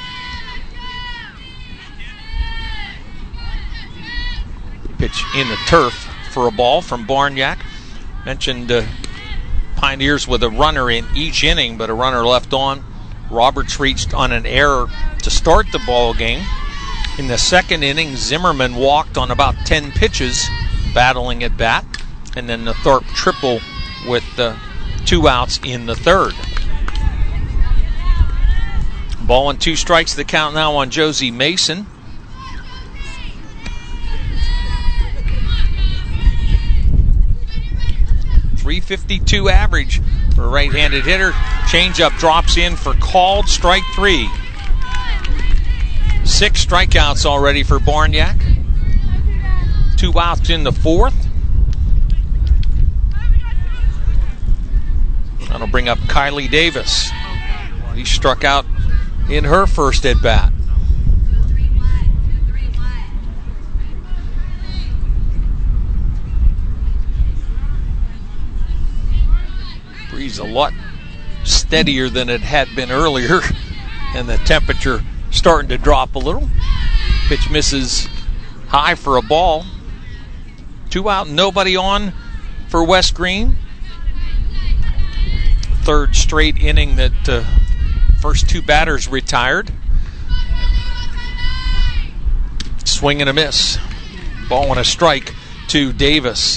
Pitch in the turf for a ball from Barniak. Mentioned Pioneers with a runner in each inning, but a runner left on. Roberts reached on an error to start the ball game. In the second inning, Zimmerman walked on about 10 pitches, battling at bat, and then the Thorpe triple with 2 outs in the third. Ball and 2 strikes, the count now on Josie Mason. .352 average for a right-handed hitter. Changeup drops in for called, strike 3. 6 strikeouts already for Barniak. 2 outs in the fourth. That'll bring up Kylie Davis. He struck out in her first at bat. Breeze a lot steadier than it had been earlier, and the temperature starting to drop a little. Pitch misses high for a ball. 2 out, nobody on for West Green. Third straight inning that first 2 batters retired. Swing and a miss. Ball and a strike to Davis.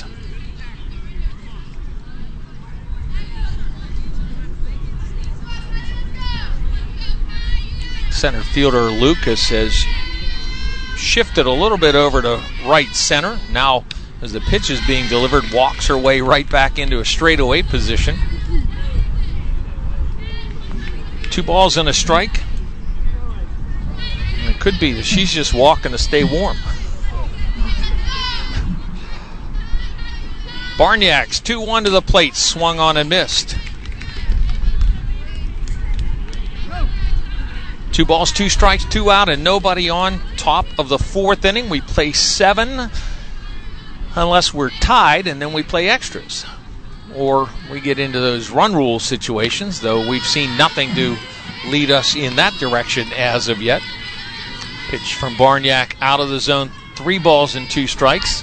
Center fielder Lucas has shifted a little bit over to right center. Now, as the pitch is being delivered, walks her way right back into a straightaway position. 2 balls and a strike. And it could be that she's just walking to stay warm. Barniak's 2-1 to the plate, swung on and missed. 2 balls, 2 strikes, 2 out, and nobody on. Top of the fourth inning. We play 7 unless we're tied, and then we play extras. Or we get into those run rule situations, though we've seen nothing to lead us in that direction as of yet. Pitch from Barniak out of the zone. 3 balls and 2 strikes.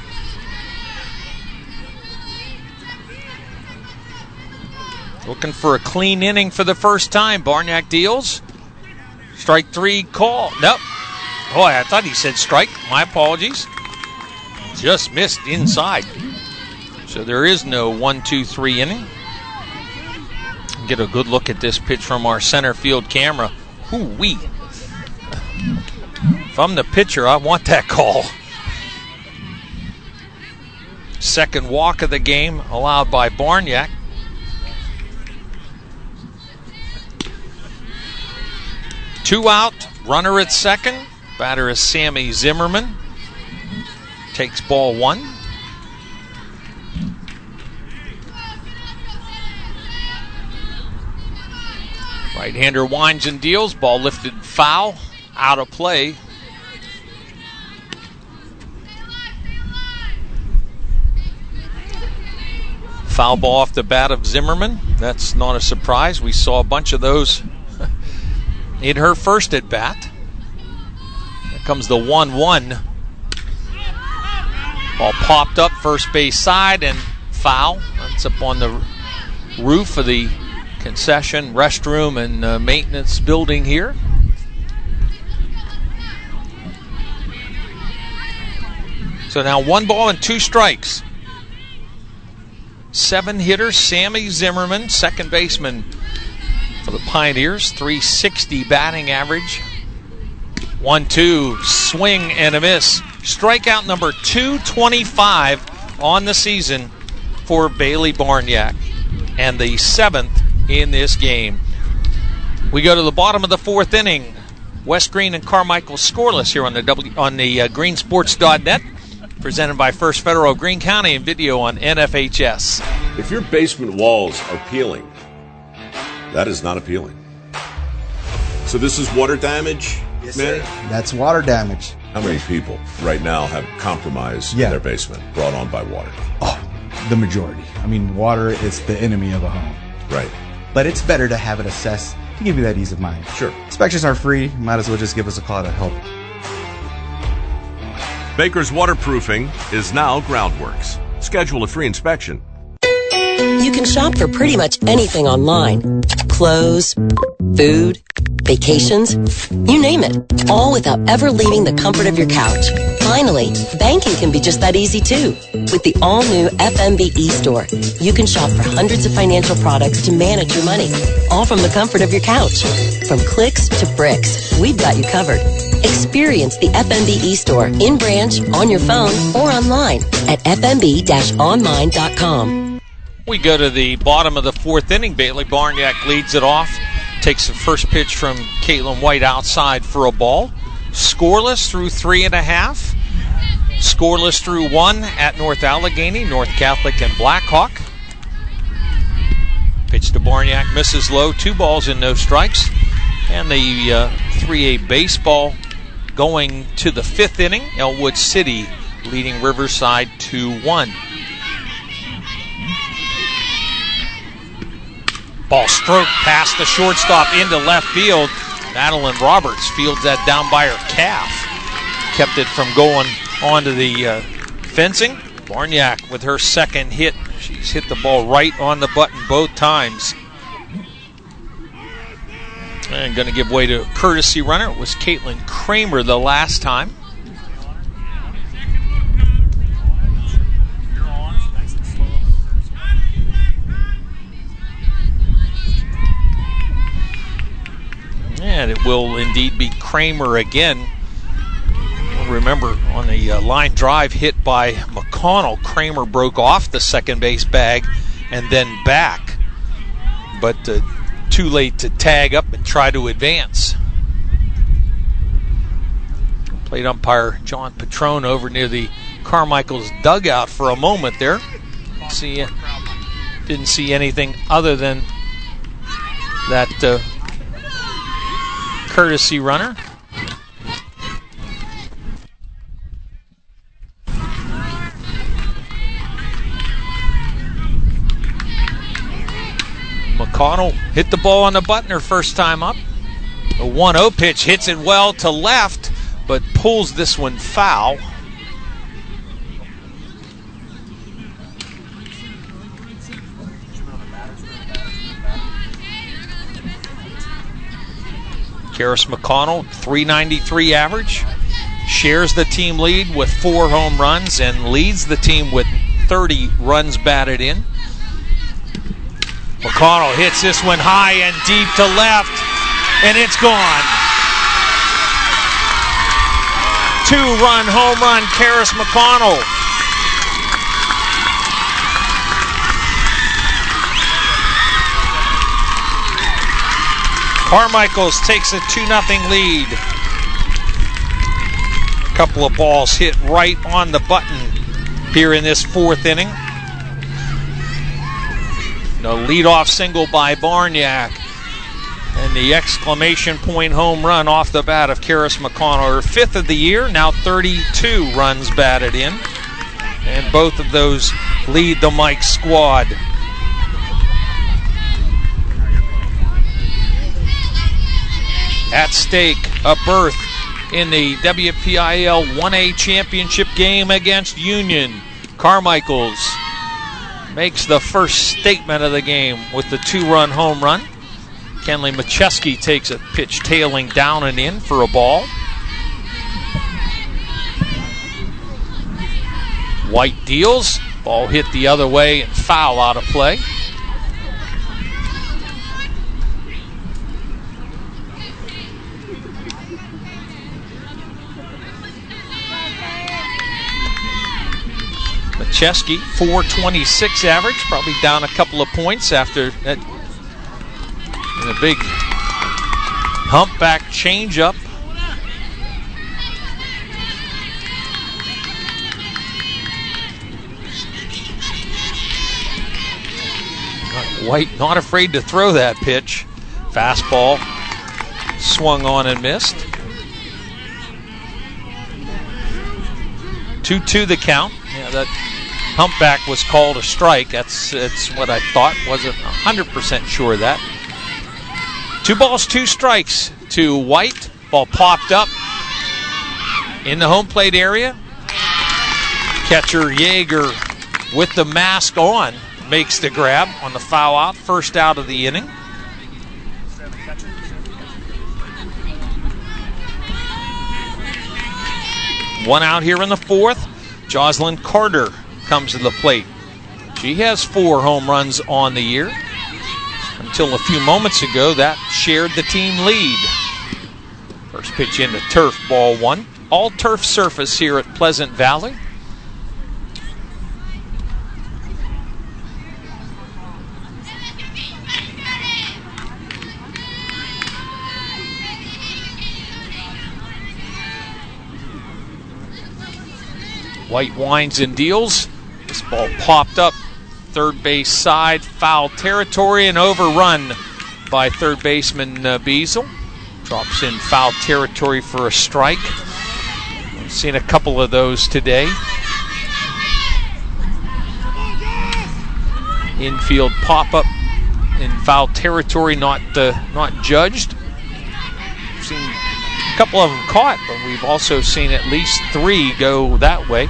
Looking for a clean inning for the first time. Barniak deals. Strike 3 call. Nope. Boy, I thought he said strike. My apologies. Just missed inside. So there is no 1-2-3 inning. Get a good look at this pitch from our center field camera. Hoo-wee. If I'm the pitcher, I want that call. Second walk of the game allowed by Barniak. Two out, runner at second. Batter is Sammy Zimmerman. Takes ball 1. Right-hander winds and deals. Ball lifted foul. Out of play. Foul ball off the bat of Zimmerman. That's not a surprise. We saw a bunch of those in her first at bat. Here comes the 1-1. Ball popped up first base side and foul. That's up on the roof of the concession, restroom, and maintenance building here. So now 1 ball and 2 strikes. 7-hitter Sammy Zimmerman, second baseman for the Pioneers, .360 batting average. 1-2, swing and a miss. Strikeout number 225 on the season for Bailey Barniak, and the 7th in this game. We go to the bottom of the 4th inning. West Green and Carmichael scoreless here on the greensports.net, presented by First Federal Greene County and video on NFHS. If your basement walls are peeling, that is not appealing. So this is water damage? Yes, sir. That's water damage. How many people right now have compromise in their basement brought on by water? Oh, the majority. I mean, water is the enemy of a home. Right. But it's better to have it assessed to give you that ease of mind. Sure. Inspections are free. Might as well just give us a call to help. Baker's Waterproofing is now Groundworks. Schedule a free inspection. You can shop for pretty much anything online. Clothes, food, vacations, you name it. All without ever leaving the comfort of your couch. Finally, banking can be just that easy too. With the all-new FMB eStore, you can shop for hundreds of financial products to manage your money. All from the comfort of your couch. From clicks to bricks, we've got you covered. Experience the FMB eStore in branch, on your phone, or online at fmb-online.com. We go to the bottom of the 4th inning. Bailey Barniak leads it off. Takes the first pitch from Caitlin White outside for a ball. Scoreless through 3.5. Scoreless through 1 at North Allegheny, North Catholic, and Blackhawk. Pitch to Barniak, misses low. 2 balls and no strikes. And the 3A baseball going to the 5th inning. Elwood City leading Riverside 2-1. Ball stroked past the shortstop into left field. Madeline Roberts fields that down by her calf. Kept it from going onto the fencing. Barniak with her second hit. She's hit the ball right on the button both times. And going to give way to a courtesy runner. It was Caitlin Kramer the last time. And it will indeed be Kramer again. Remember, on the line drive hit by McConnell, Kramer broke off the second base bag and then back. But too late to tag up and try to advance. Plate umpire John Petrone over near the Carmichael's dugout for a moment there. Didn't see anything other than that courtesy runner. McConnell hit the ball on the button her first time up. A 1-0 pitch hits it well to left, but pulls this one foul. Karis McConnell, .393 average, shares the team lead with 4 home runs and leads the team with 30 runs batted in. McConnell hits this one high and deep to left, and it's gone. 2-run home run, Karis McConnell. Carmichael's takes a 2-0 lead. A couple of balls hit right on the button here in this 4th inning. A leadoff single by Barniak. And the exclamation point home run off the bat of Karis McConnell. Her 5th of the year, now 32 runs batted in. And both of those lead the Mike squad. At stake, a berth in the WPIAL 1A championship game against Union. Carmichael's makes the first statement of the game with the 2-run home run. Kenley Macheski takes a pitch tailing down and in for a ball. White deals, Ball hit the other way and foul out of play. Chesky, 426 average, probably down a couple of points after that. And a big humpback changeup. White not afraid to throw that pitch. Fastball swung on and missed. 2-2 the count. Yeah, that humpback was called a strike. That's what I thought. Wasn't 100% sure of that. 2 balls, 2 strikes to White. Ball popped up in the home plate area. Catcher Yeager with the mask on makes the grab on the foul out. First out of the inning. One out here in the 4th. Jocelyn Carter comes to the plate. She has 4 home runs on the year. Until a few moments ago, that shared the team lead. First pitch into turf, ball 1. All turf surface here at Pleasant Valley. White winds and deals. This ball popped up third base side, foul territory, and overrun by third baseman Beazle. Drops in foul territory for a strike. We've seen a couple of those today. Infield pop-up in foul territory, not judged. We've seen a couple of them caught, but we've also seen at least 3 go that way.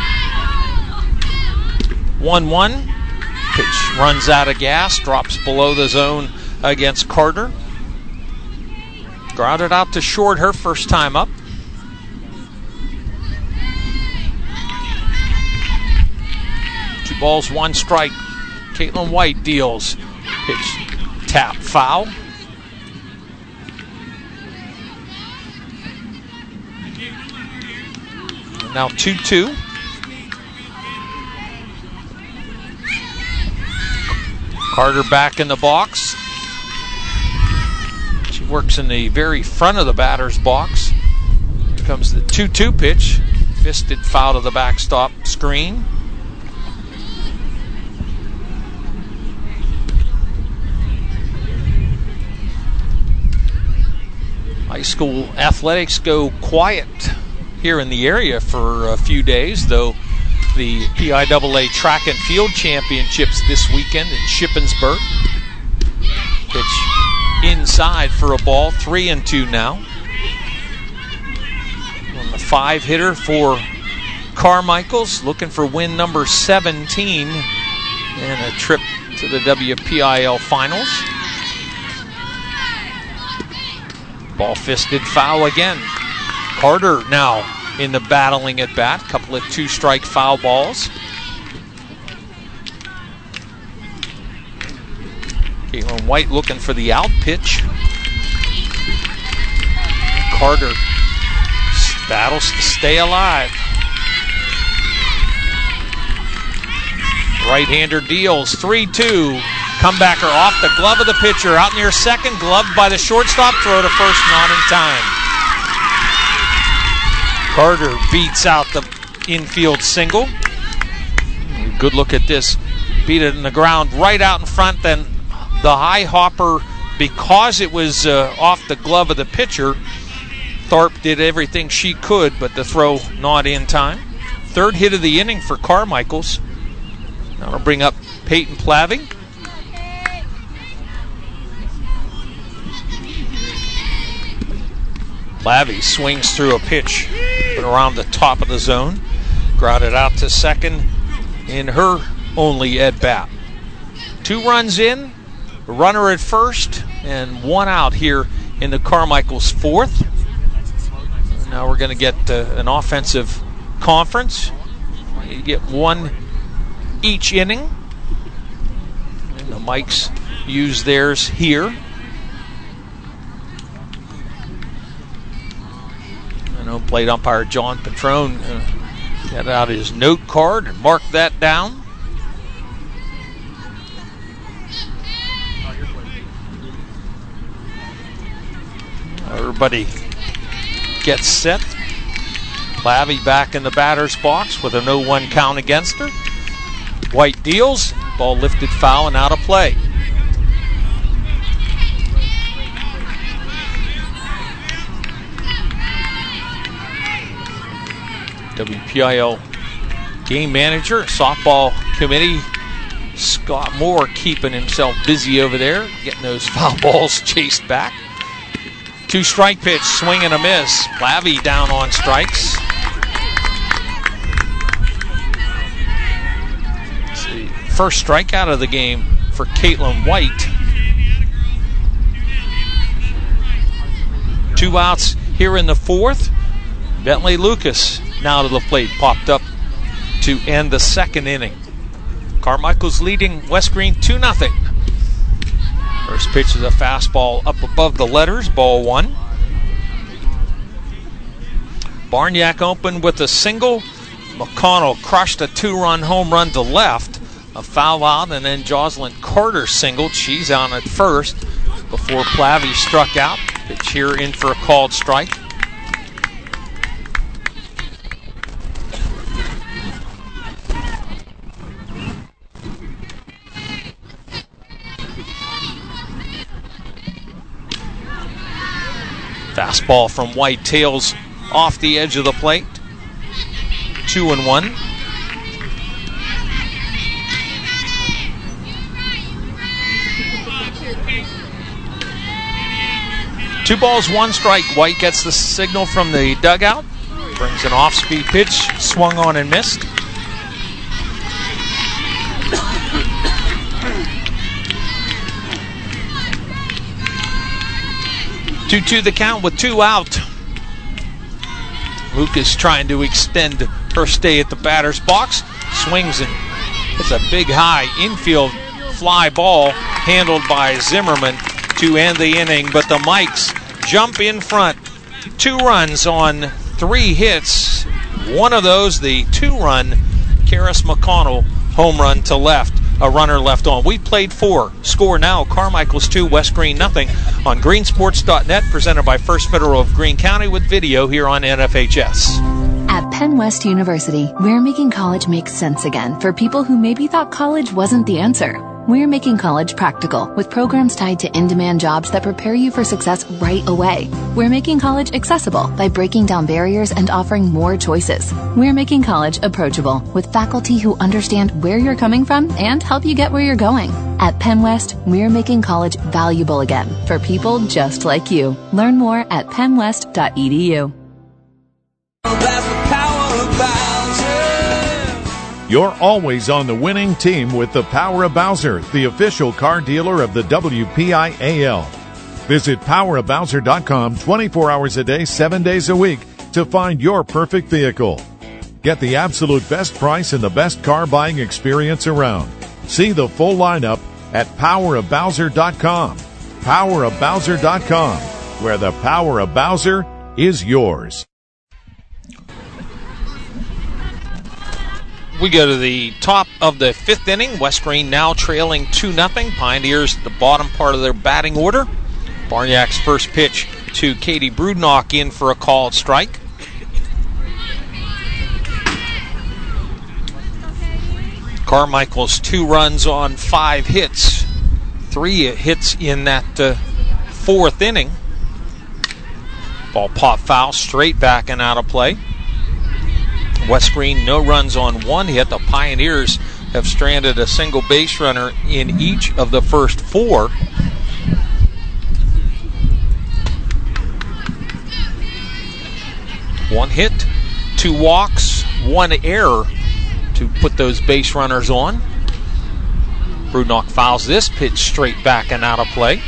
1-1. Pitch runs out of gas, drops below the zone against Carter. Grounded out to short her first time up. Two balls, 1 strike. Caitlin White deals. Pitch tap foul. Now 2-2. Carter back in the box. She works in the very front of the batter's box. Here comes the 2-2 pitch. Fisted foul to the backstop screen. High school athletics go quiet here in the area for a few days, though the PIAA Track and Field Championships this weekend in Shippensburg. Pitch inside for a ball, 3-2 now. On the 5-hitter for Carmichael's, looking for win number 17 and a trip to the WPIL Finals. Ball fisted foul again. Carter now in the battling at bat. Couple of 2-strike foul balls. Caitlin White looking for the out pitch. Carter battles to stay alive. Right-hander deals, 3-2. Comebacker off the glove of the pitcher. Out near second, gloved by the shortstop. Throw to first, not in time. Carter beats out the infield single. Good look at this. Beat it in the ground right out in front. Then the high hopper, because it was off the glove of the pitcher, Tharp did everything she could, but the throw not in time. 3rd hit of the inning for Carmichael's. That'll bring up Peyton Plaving. Plavey swings through a pitch, but around the top of the zone. Grounded out to second in her only at-bat. 2 runs in, a runner at first, and 1 out here in the Carmichael's 4th. Now we're going to get an offensive conference. You get 1 each inning. And the mics use theirs here. I know plate umpire John Petrone got out his note card and marked that down. Everybody gets set. Clavey back in the batter's box with a 0-1 count against her. White deals. Ball lifted foul and out of play. WPIL game manager, softball committee, Scott Moore keeping himself busy over there, getting those foul balls chased back. 2-strike pitch, swing and a miss. Clavey down on strikes. Let's see. First strikeout of the game for Caitlin White. 2 outs here in the fourth. Bentley Lucas now to the plate, popped up to end the second inning. Carmichael's leading West Green 2-0. First pitch is a fastball up above the letters, ball 1. Barniak opened with a single. McConnell crushed a 2-run home run to left. A foul out, and then Jocelyn Carter singled. She's on at first before Clavey struck out. Pitch here in for a called strike. Fastball from White, tails off the edge of the plate. 2-1. Two balls, 1 strike. White gets the signal from the dugout. Brings an off-speed pitch, swung on and missed. Two the count with 2 out. Lucas trying to extend her stay at the batter's box. Swings and it's a big high infield fly ball handled by Zimmerman to end the inning. But the Mikes jump in front. 2 runs on 3 hits. One of those, the 2-run Karis McConnell home run to left. A runner left on. We played 4. Score now, Carmichael's 2, West Green 0 on greensports.net, presented by First Federal of Greene County with video here on NFHS. At Penn West University, we're making college make sense again for people who maybe thought college wasn't the answer. We're making college practical with programs tied to in-demand jobs that prepare you for success right away. We're making college accessible by breaking down barriers and offering more choices. We're making college approachable with faculty who understand where you're coming from and help you get where you're going. At Penn West, we're making college valuable again for people just like you. Learn more at pennwest.edu. You're always on the winning team with the Power of Bowser, the official car dealer of the WPIAL. Visit powerofbowser.com 24 hours a day, 7 days a week to find your perfect vehicle. Get the absolute best price and the best car buying experience around. See the full lineup at powerofbowser.com. Powerofbowser.com, where the power of Bowser is yours. We go to the top of the 5th inning. West Green now trailing 2-0. Pioneers at the bottom part of their batting order. Barniak's first pitch to Katie Brudnock in for a called strike. Carmichael's 2 runs on 5 hits. 3 hits in that 4th inning. Ball popped foul, straight back and out of play. West Green, no runs on 1 hit. The Pioneers have stranded a single base runner in each of the first 4. One hit, 2 walks, 1 error to put those base runners on. Brudnock fouls this pitch straight back and out of play.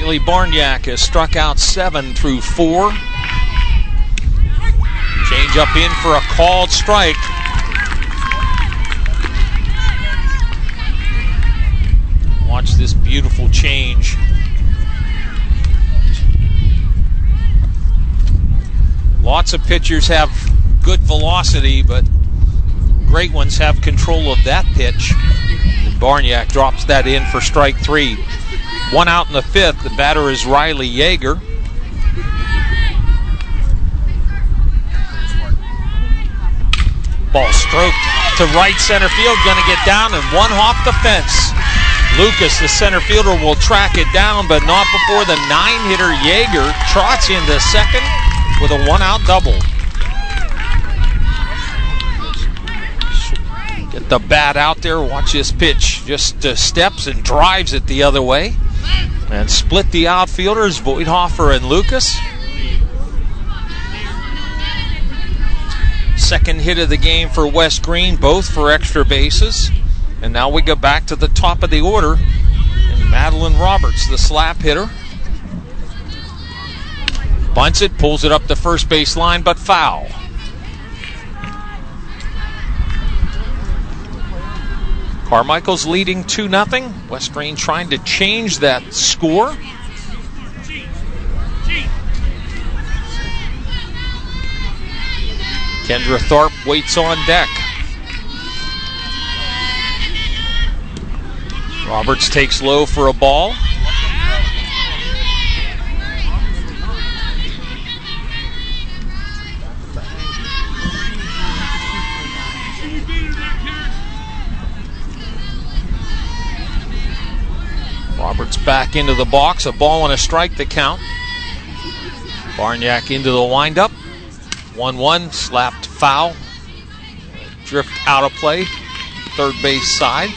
Lately, Barniak has struck out 7 through 4. Change up in for a called strike. Watch this beautiful change. Lots of pitchers have good velocity, but great ones have control of that pitch. And Barniak drops that in for strike 3. 1 out in the 5th. The batter is Riley Yeager. Ball stroked to right center field. Going to get down and one off the fence. Lucas, the center fielder, will track it down, but not before the 9-hitter Yeager trots into second with a 1-out double. Get the bat out there. Watch this pitch. Just steps and drives it the other way. And split the outfielders, Voigthofer and Lucas. Second hit of the game for West Green, both for extra bases. And now we go back to the top of the order. And Madeline Roberts, the slap hitter. Bunts it, pulls it up the first base line, but foul. Carmichael's leading 2-0. West Green trying to change that score. Kendra Thorpe waits on deck. Roberts takes low for a ball. Roberts back into the box. A ball and a strike to count. Barniak into the windup. 1-1, slapped foul. Drift out of play. Third base side.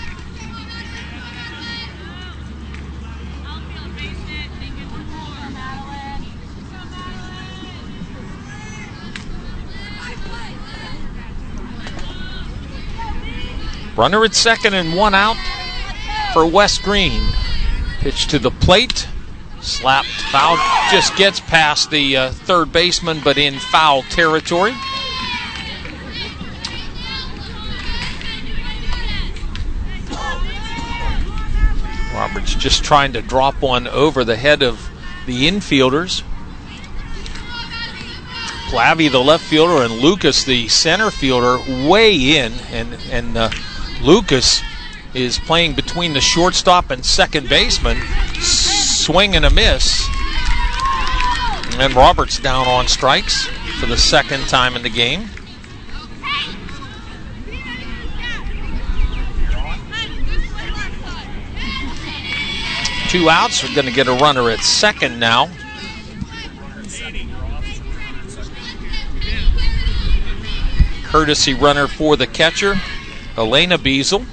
Runner at second and 1 out for West Green. Pitch to the plate. Slapped foul. Just gets past the third baseman, but in foul territory. Roberts just trying to drop one over the head of the infielders. Plavy, the left fielder, and Lucas, the center fielder, way in. And Lucas is playing between the shortstop and second baseman. Swing and a miss. And Roberts down on strikes for the second time in the game. Two outs. We're going to get a runner at second now. Courtesy runner for the catcher, Elena Beasel.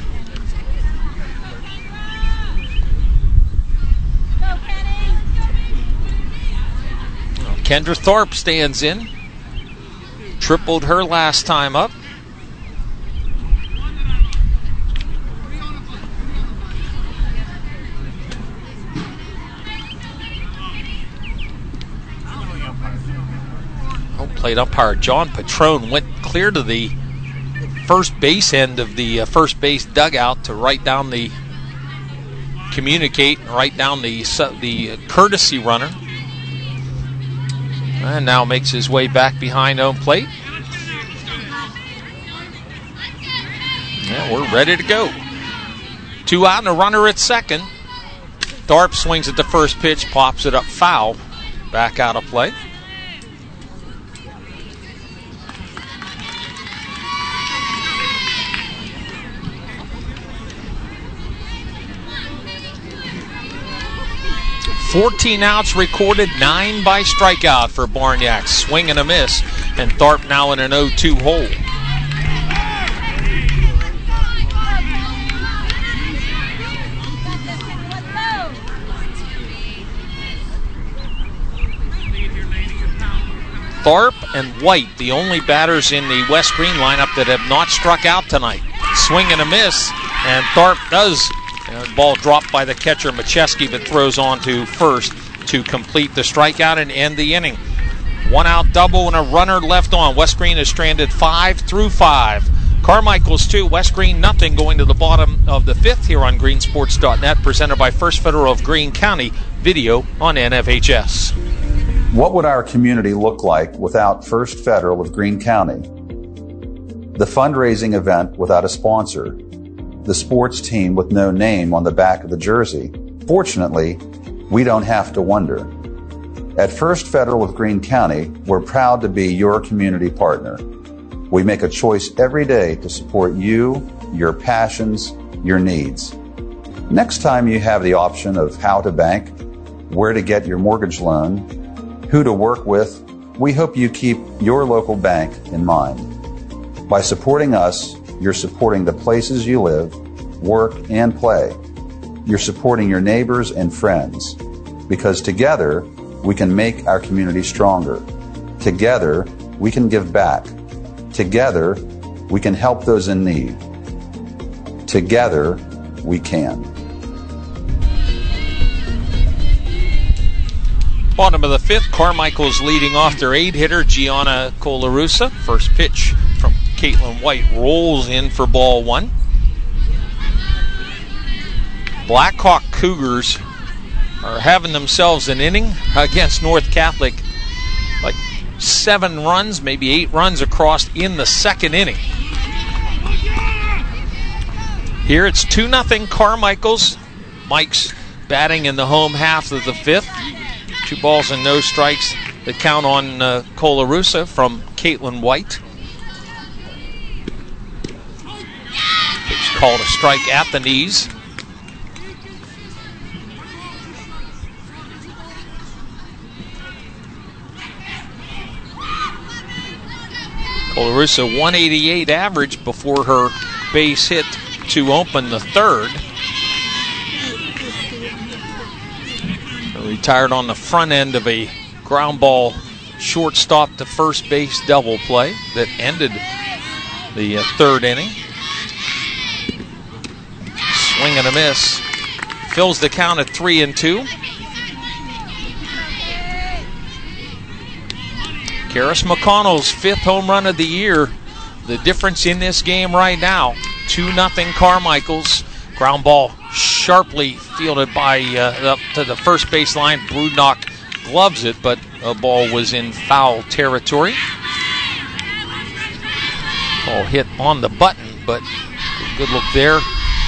Kendra Thorpe stands in. Tripled her last time up. Home plate umpire John Patrone went clear to the first base end of the first base dugout to write down the communicate and write down the courtesy runner. And now makes his way back behind home plate. Yeah, we're ready to go. 2 out and a runner at second. Thorpe swings at the first pitch, pops it up foul. Back out of play. $14 outs recorded, 9 by strikeout for Barniak. Swing and a miss, and Thorpe now in an 0-2 hole. Thorpe and White, the only batters in the West Green lineup that have not struck out tonight. Swing and a miss, and Thorpe does Ball dropped by the catcher, Macheski, but throws on to first to complete the strikeout and end the inning. 1 out double and a runner left on. West Green is stranded 5 through 5. Carmichael's 2, West Green nothing, going to the bottom of the 5th here on greensports.net, presented by First Federal of Greene County, video on NFHS. What would our community look like without First Federal of Greene County? The fundraising event without a sponsor. The sports team with no name on the back of the jersey. Fortunately, we don't have to wonder. At First Federal of Greene County, we're proud to be your community partner. We make a choice every day to support you, your passions, your needs. Next time you have the option of how to bank, where to get your mortgage loan, who to work with, we hope you keep your local bank in mind. By supporting us, you're supporting the places you live, work, and play. You're supporting your neighbors and friends, because together we can make our community stronger. Together we can give back. Together we can help those in need. Together we can. Bottom of the 5th, Carmichael's leading off their 8-hitter, Gianna Colarusa. First pitch from Caitlin White rolls in for ball 1. Blackhawk Cougars are having themselves an inning against North Catholic. Like 7 runs, maybe 8 runs across in the 2nd inning. Here it's 2-0 Carmichael's. Mike's batting in the home half of the 5th. 2 balls and no strikes. The count on Colarusa from Caitlin White. Pitch called a strike at the knees. Colarusa 188 average before her base hit to open the 3rd. Retired on the front end of a ground ball shortstop to first base double play that ended the 3rd inning. Swing and a miss. Fills the count at 3-2. Karis McConnell's 5th home run of the year. The difference in this game right now, 2-0 Carmichael's. Ground ball sharply fielded by up to the first base line. Brudnock gloves it, but a ball was in foul territory. Ball hit on the button, but good look there.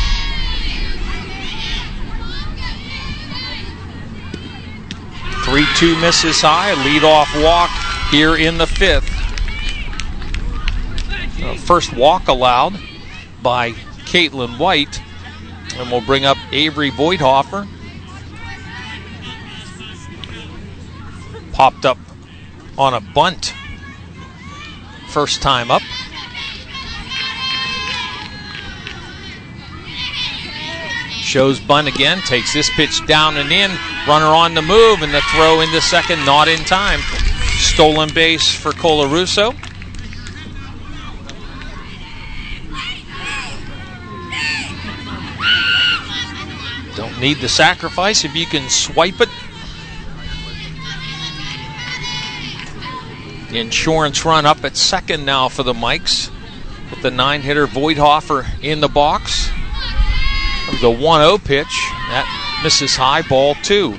Three-2 misses high, leadoff walk here in the 5th. First walk allowed by Caitlin White. And we'll bring up Avery Voigthofer. Popped up on a bunt. First time up. Shows bunt again. Takes this pitch down and in. Runner on the move, and the throw into second, not in time. Stolen base for Colarusa. Don't need the sacrifice if you can swipe it. The insurance run up at second now for the Mikes, with the 9-hitter Voigthofer in the box. The 1-0 pitch, that misses high, ball 2.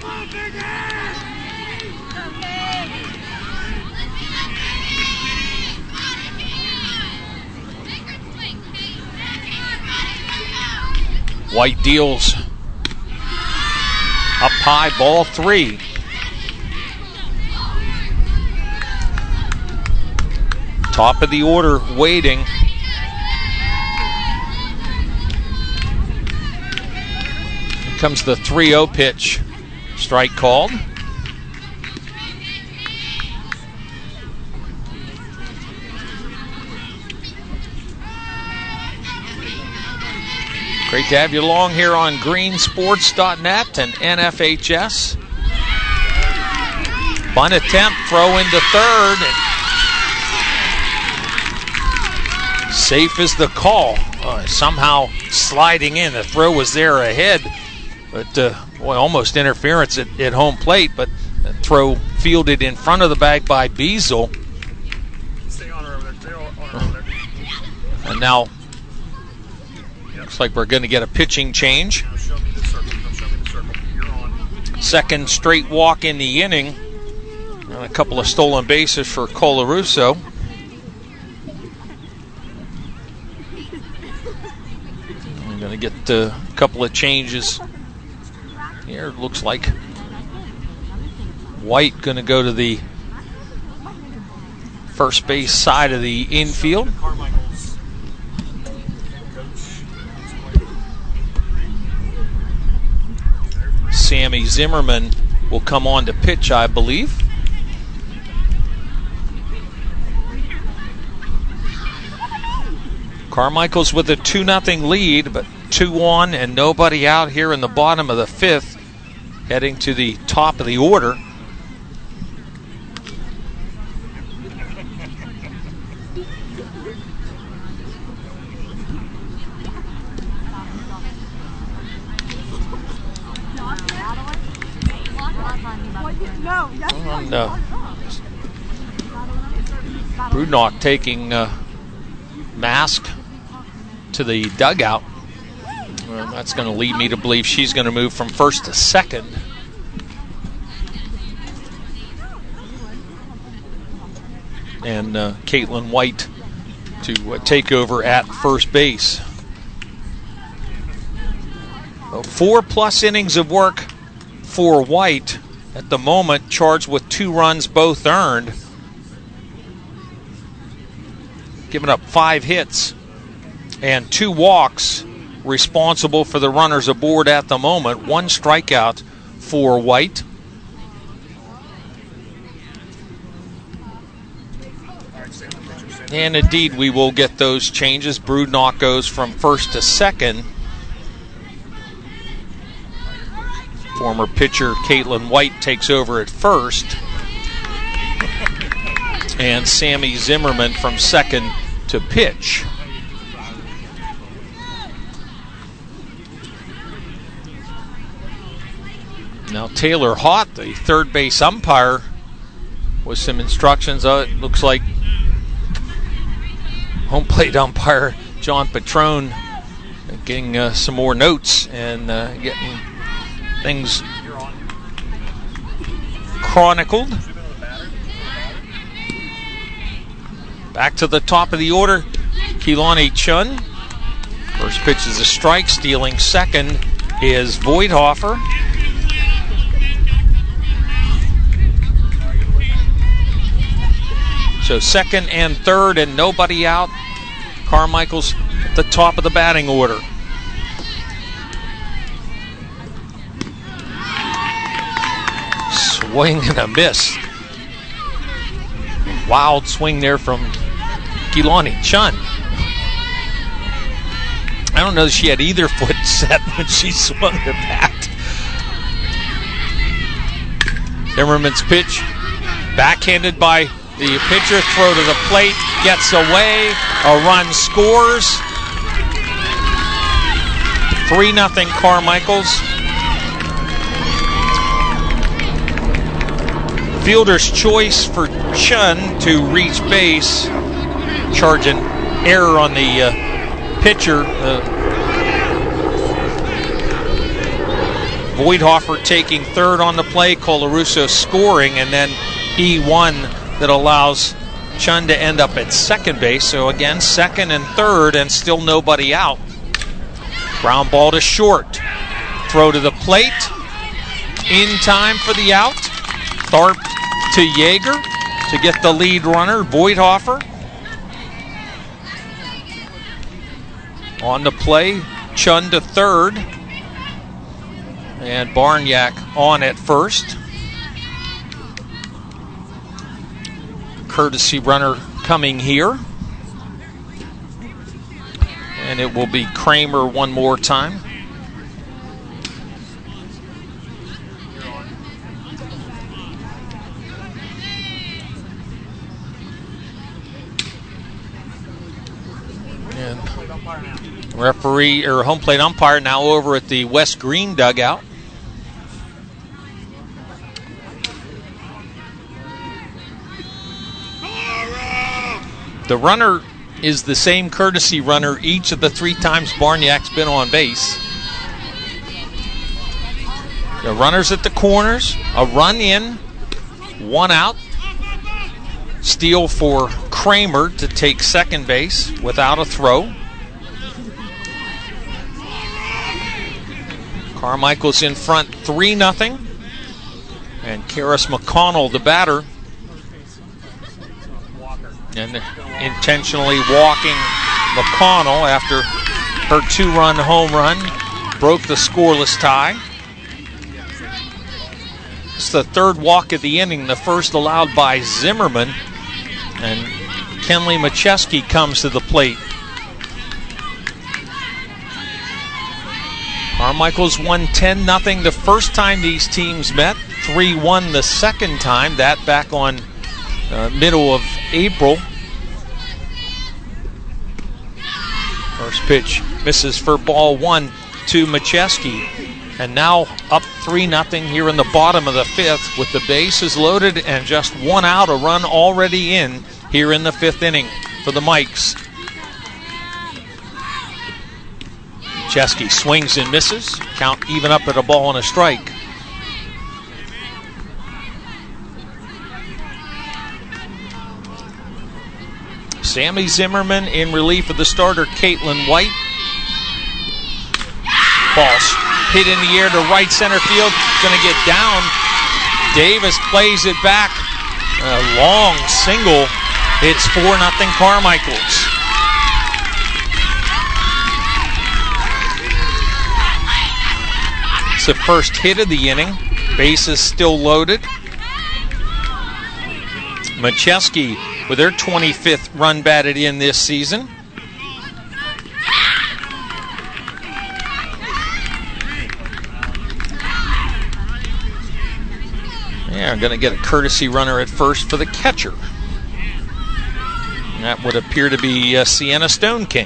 White deals up high, ball 3. Top of the order waiting. Here comes the 3-0 pitch. Strike called. Great to have you along here on greensports.net and NFHS. Bunt attempt, throw into third. Safe is the call. Somehow sliding in. The throw was there ahead, but boy, almost interference at home plate, but the throw fielded in front of the bag by Beazle. And now looks like we're going to get a pitching change. Second straight walk in the inning. And a couple of stolen bases for Colarusso. We're going to get a couple of changes here. Looks like White going to go to the first base side of the infield. Sammy Zimmerman will come on to pitch, I believe. Carmichael's with a 2-0 lead, but 2 on and nobody out here in the bottom of the 5th, heading to the top of the order. Brudnock taking Mask to the dugout. Well, that's going to lead me to believe she's going to move from first to second. And Caitlin White to take over at first base. 4+ innings of work for White at the moment, charged with 2 runs, both earned. Giving up 5 hits and 2 walks, responsible for the runners aboard at the moment. 1 strikeout for White. And indeed, we will get those changes. Brudnock goes from first to second. Former pitcher Caitlin White takes over at first. And Sammy Zimmerman from second to pitch. Now Taylor Hott, the third base umpire, with some instructions. It looks like home plate umpire John Petrone getting some more notes and getting things chronicled. Back to the top of the order, Keelani Chun. First pitch is a strike. Stealing second is Voidhofer. So second and third and nobody out. Carmichael's at the top of the batting order. Swing and a miss. Wild swing there from Keelani Chun. I don't know if she had either foot set when she swung the bat. Zimmerman's pitch, backhanded by the pitcher, throw to the plate, gets away, a run scores. 3-0 Carmichaels. Fielder's choice for Chun to reach base. Charge an error on the pitcher. Voidhofer taking third on the play. Colarusso scoring, and then E1 that allows Chun to end up at second base. So again, second and third, and still nobody out. Ground ball to short. Throw to the plate. In time for the out. Tharp to Yeager to get the lead runner, Voidhofer. On the play, Chun to third. And Barnyak on at first. Courtesy runner coming here. And it will be Kramer one more time. And referee or home plate umpire now over at the West Green dugout. The runner is the same courtesy runner each of the 3 times Barnyak's been on base. The runner's at the corners, a run in, 1 out. Steal for Kramer to take second base without a throw. Carmichael's in front 3-0. And Karis McConnell, the batter, and intentionally walking McConnell after her 2-run home run broke the scoreless tie. It's the 3rd walk of the inning, the first allowed by Zimmerman, and Kenley Macheski comes to the plate. Carmichael's won 10-0 the first time these teams met, 3-1 the second time, that back on middle of April. First pitch misses for ball 1 to Macheski. And now up 3-0 here in the bottom of the 5th with the bases loaded and just 1 out, a run already in here in the 5th inning for the Mikes. Macheski swings and misses. Count even up at a ball and a strike. Sammy Zimmerman in relief of the starter, Caitlin White. Ball hit in the air to right center field. Going to get down. Davis plays it back. A long single. It's 4-0 Carmichaels. It's the first hit of the inning. Bases still loaded. Macheski with their 25th run batted in this season. Yeah, going to get a courtesy runner at first for the catcher. That would appear to be Sienna Stone King.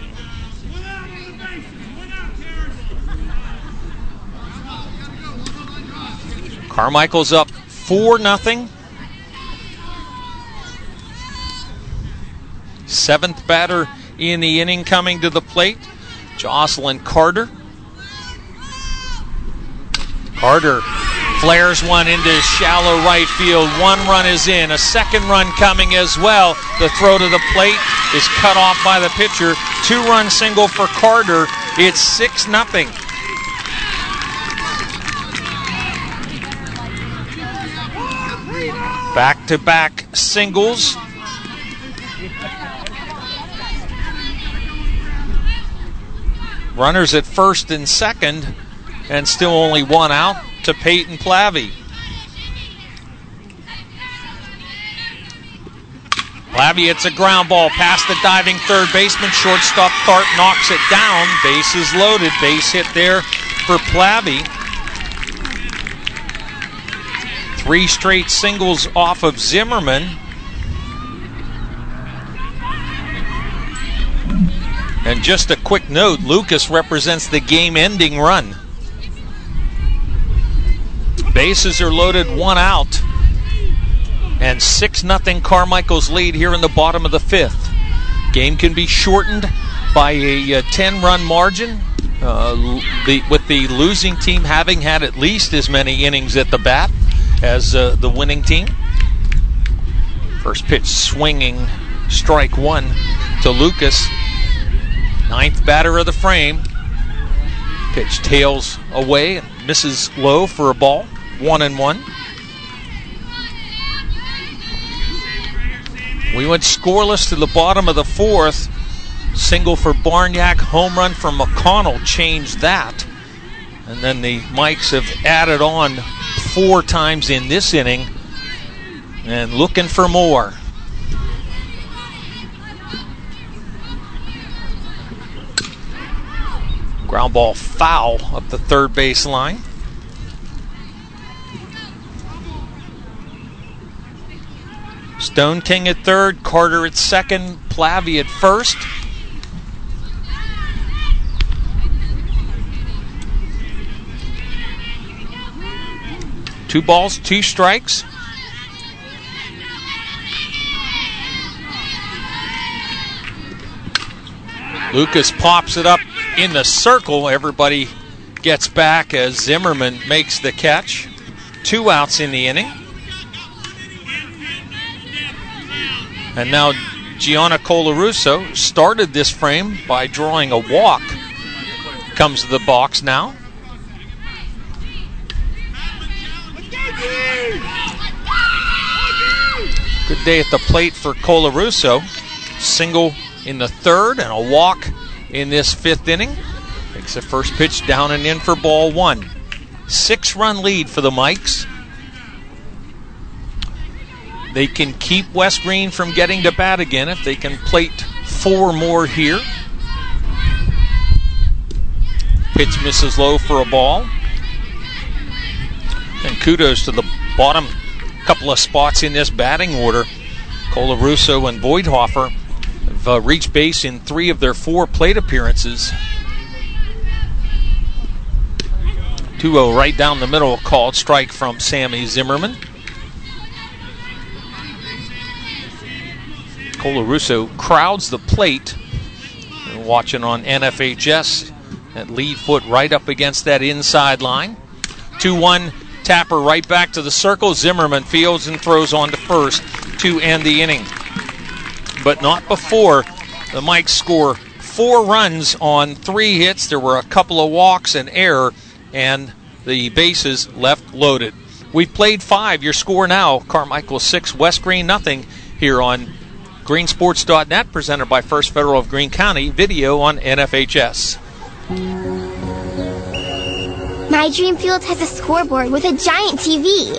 Carmichael's up 4-0. 7th batter in the inning coming to the plate, Jocelyn Carter. Carter flares one into shallow right field. 1 run is in. A 2nd run coming as well. The throw to the plate is cut off by the pitcher. 2-run single for Carter. It's 6-0. Back-to-back singles. Runners at first and second, and still only 1 out to Peyton Plavy. Plavy hits a ground ball past the diving third baseman. Shortstop Tharp knocks it down. Bases loaded. Base hit there for Plavy. 3 straight singles off of Zimmerman. And just a quick note, Lucas represents the game-ending run. Bases are loaded, 1 out. And 6-0 Carmichael's lead here in the bottom of the 5th. Game can be shortened by a 10-run margin, with the losing team having had at least as many innings at the bat as the winning team. First pitch swinging, strike 1 to Lucas. 9th batter of the frame. Pitch tails away and misses low for a ball. 1-1. We went scoreless to the bottom of the 4th. Single for Barnyak, home run for McConnell changed that. And then the Mikes have added on 4 times in this inning and looking for more. Ground ball foul up the third base line. Stone King at third, Carter at second, Plavy at first. 2 balls, 2 strikes. Lucas pops it up in the circle. Everybody gets back as Zimmerman makes the catch. 2 outs in the inning. And now Gianna Colarusso started this frame by drawing a walk. Comes to the box now. Good day at the plate for Colarusso. Single in the 3rd and a walk in this 5th inning. Takes the first pitch down and in for ball 1. 6-run lead for the Mikes. They can keep West Green from getting to bat again if they can plate 4 more here. Pitch misses low for a ball. And kudos to the bottom couple of spots in this batting order. Colarusso and Voidhofer have reached base in 3 of their 4 plate appearances. 2-0 right down the middle, called strike from Sammy Zimmerman. Colarusso crowds the plate. We're watching on NFHS. That lead foot right up against that inside line. 2-1, Tapper right back to the circle. Zimmerman fields and throws on to first to end the inning. But not before the Mikes score 4 runs on 3 hits. There were a couple of walks and error, and the bases left loaded. We've played 5. Your score now, Carmichael 6, West Green nothing, here on greensports.net, presented by First Federal of Greene County, video on NFHS. My dream field has a scoreboard with a giant TV.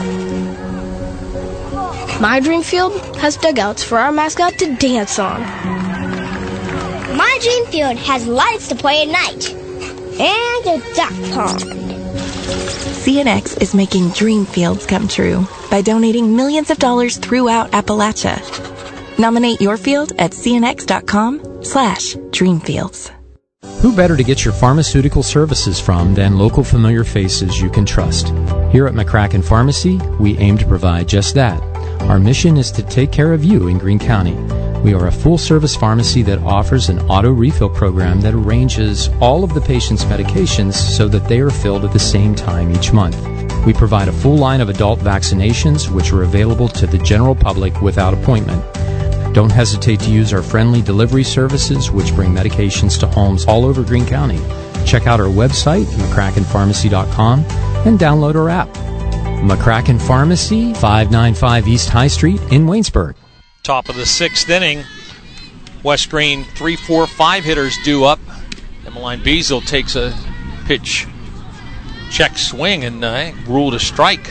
My dream field has dugouts for our mascot to dance on. My dream field has lights to play at night. And a duck pond. CNX is making dream fields come true by donating millions of dollars throughout Appalachia. Nominate your field at cnx.com/dreamfields. Who better to get your pharmaceutical services from than local familiar faces you can trust? Here at McCracken Pharmacy, we aim to provide just that. Our mission is to take care of you in Greene County. We are a full-service pharmacy that offers an auto refill program that arranges all of the patient's medications so that they are filled at the same time each month. We provide a full line of adult vaccinations, which are available to the general public without appointment. Don't hesitate to use our friendly delivery services, which bring medications to homes all over Greene County. Check out our website, McCrackenPharmacy.com, and download our app. McCracken Pharmacy, 595 East High Street in Waynesburg. Top of the 6th inning. West Green 3, 4, 5 hitters due up. Emmeline Beazle takes a pitch check swing and ruled a strike.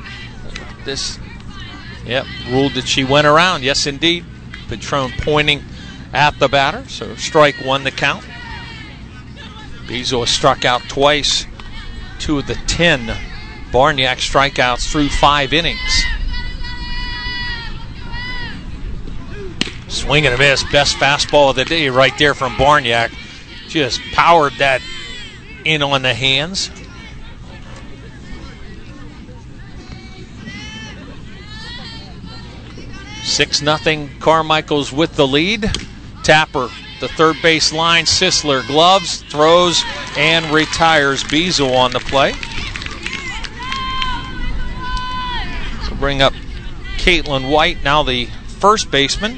Ruled that she went around. Yes, indeed. Patron pointing at the batter, so strike 1 the count. Beazle has struck out twice. 2 of the 10 Barniak strikeouts through 5 innings. Swing and a miss. Best fastball of the day right there from Barniak. Just powered that in on the hands. Six-0 Carmichael's with the lead. Tapper, the third base line. Sisler gloves, throws, and retires. Beazle on the play. So bring up Caitlin White, now the first baseman.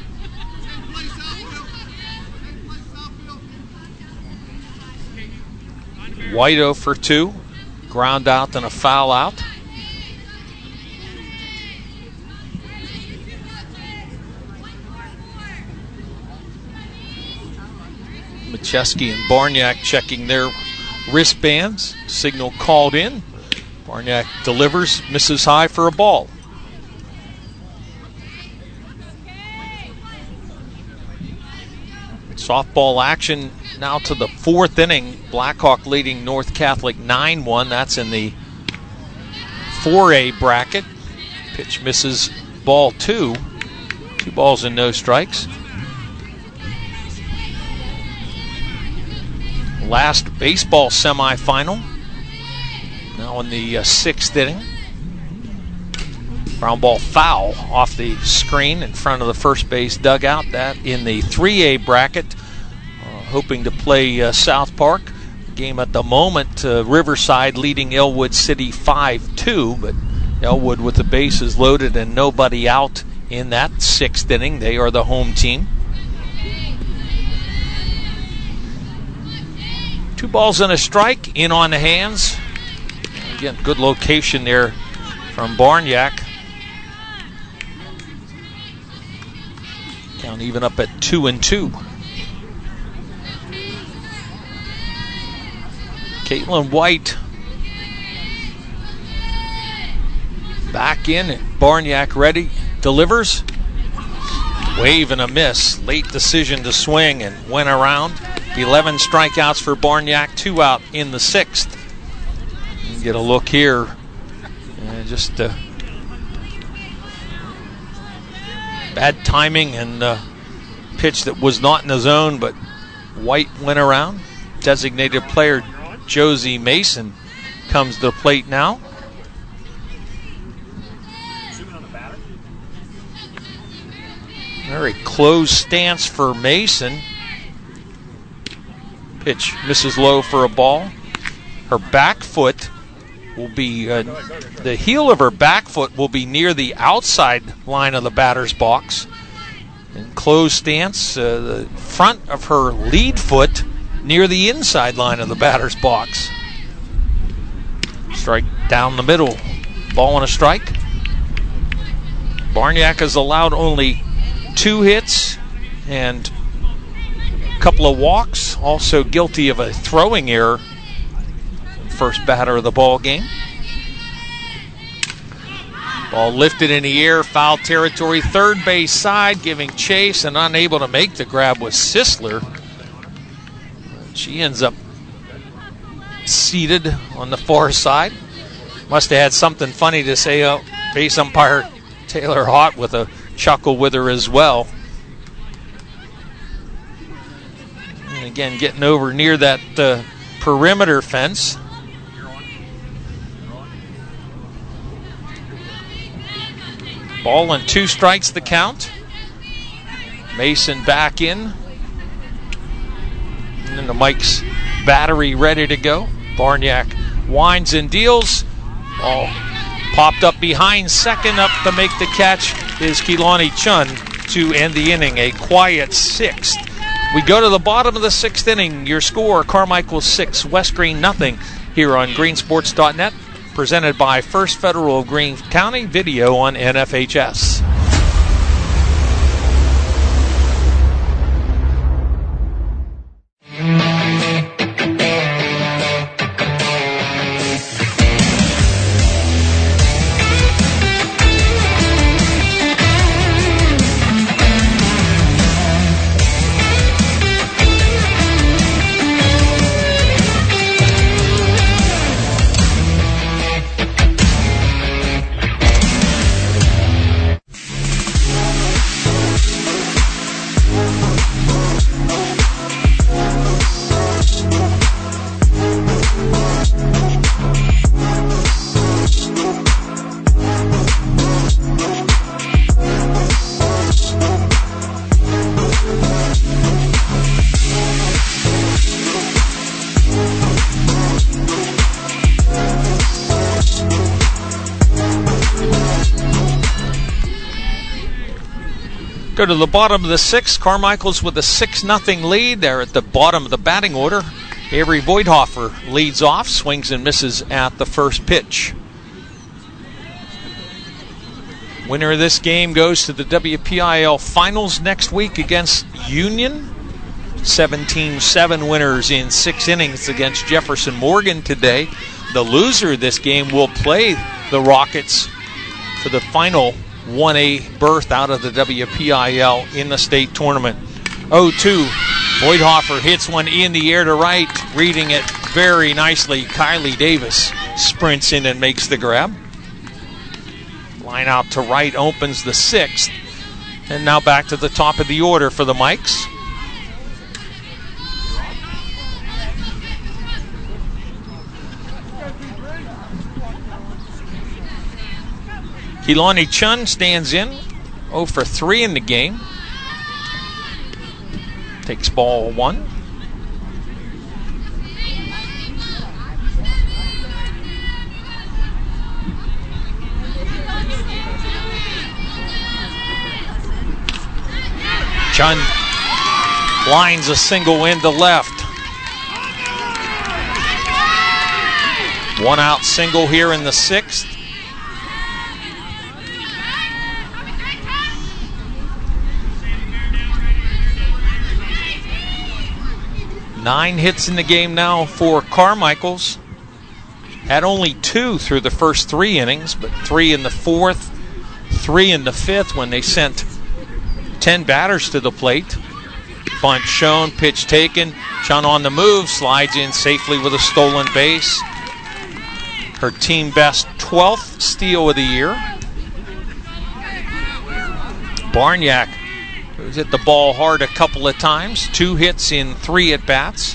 White 0 for 2. Ground out, then a foul out. Macheski and Barniak checking their wristbands. Signal called in. Barniak delivers, misses high for a ball. Softball action now to the 4th inning. Blackhawk leading North Catholic 9-1. That's in the 4A bracket. Pitch misses, ball 2. 2 balls and no strikes. Last baseball semifinal. Now in the 6th inning. Ground ball foul off the screen in front of the first base dugout. That in the 3A bracket, hoping to play South Park. Game at the moment, Riverside leading Elwood City 5-2, but Elwood with the bases loaded and nobody out in that 6th inning. They are the home team. 2 balls and a strike, in on the hands. Again, good location there from Barniak. Count even up at 2-2. Caitlin White back in. Barniak ready. Delivers. Wave and a miss. Late decision to swing and went around. 11 strikeouts for Barniak. 2 out in the 6th. Get a look here. Just bad timing and pitch that was not in the zone, but White went around. Designated player Josie Mason comes to the plate now. Very closed stance for Mason. Pitch misses low for a ball. Her back foot will be, the heel of her back foot will be near the outside line of the batter's box. In closed stance, the front of her lead foot near the inside line of the batter's box. Strike down the middle. Ball and a strike. Barniak has allowed only 2 hits and a couple of walks. Also guilty of a throwing error. First batter of the ball game. Ball lifted in the air, foul territory, third base side, giving chase, and unable to make the grab was Sisler. She ends up seated on the far side. Must have had something funny to say. Base umpire Taylor Hott with a chuckle with her as well. And again, getting over near that perimeter fence. Ball and 2 strikes the count. Mason back in. And then the Mike's battery ready to go. Barniak winds and deals. Ball popped up behind second. Up to make the catch is Keelani Chun to end the inning. A quiet 6th. We go to the bottom of the 6th inning. Your score, Carmichael 6, West Green nothing, here on greensports.net. Presented by First Federal of Greene County. Video on NFHS. Go to the bottom of the 6th. Carmichael's with a 6-0 lead. They're at the bottom of the batting order. Avery Voidhofer leads off, swings and misses at the first pitch. Winner of this game goes to the WPIL Finals next week against Union. 17-7 winners in 6 innings against Jefferson Morgan today. The loser of this game will play the Rockets for the final 1A berth out of the WPIL in the state tournament. 0-2. Voidhofer hits one in the air to right, reading it very nicely. Kylie Davis sprints in and makes the grab. Line out to right opens the 6th. And now back to the top of the order for the Mikes. Keelani Chun stands in, 0 for 3 in the game. Takes ball 1. Chun lines a single into left. 1 out single here in the 6th. Nine hits in the game now for Carmichael's. Had only 2 through the first 3 innings, but 3 in the 4th, 3 in the 5th when they sent 10 batters to the plate. Bunt shown, pitch taken. Chun on the move, slides in safely with a stolen base. Her team best 12th steal of the year. Barniak, who's hit the ball hard a couple of times. 2 hits in 3 at-bats.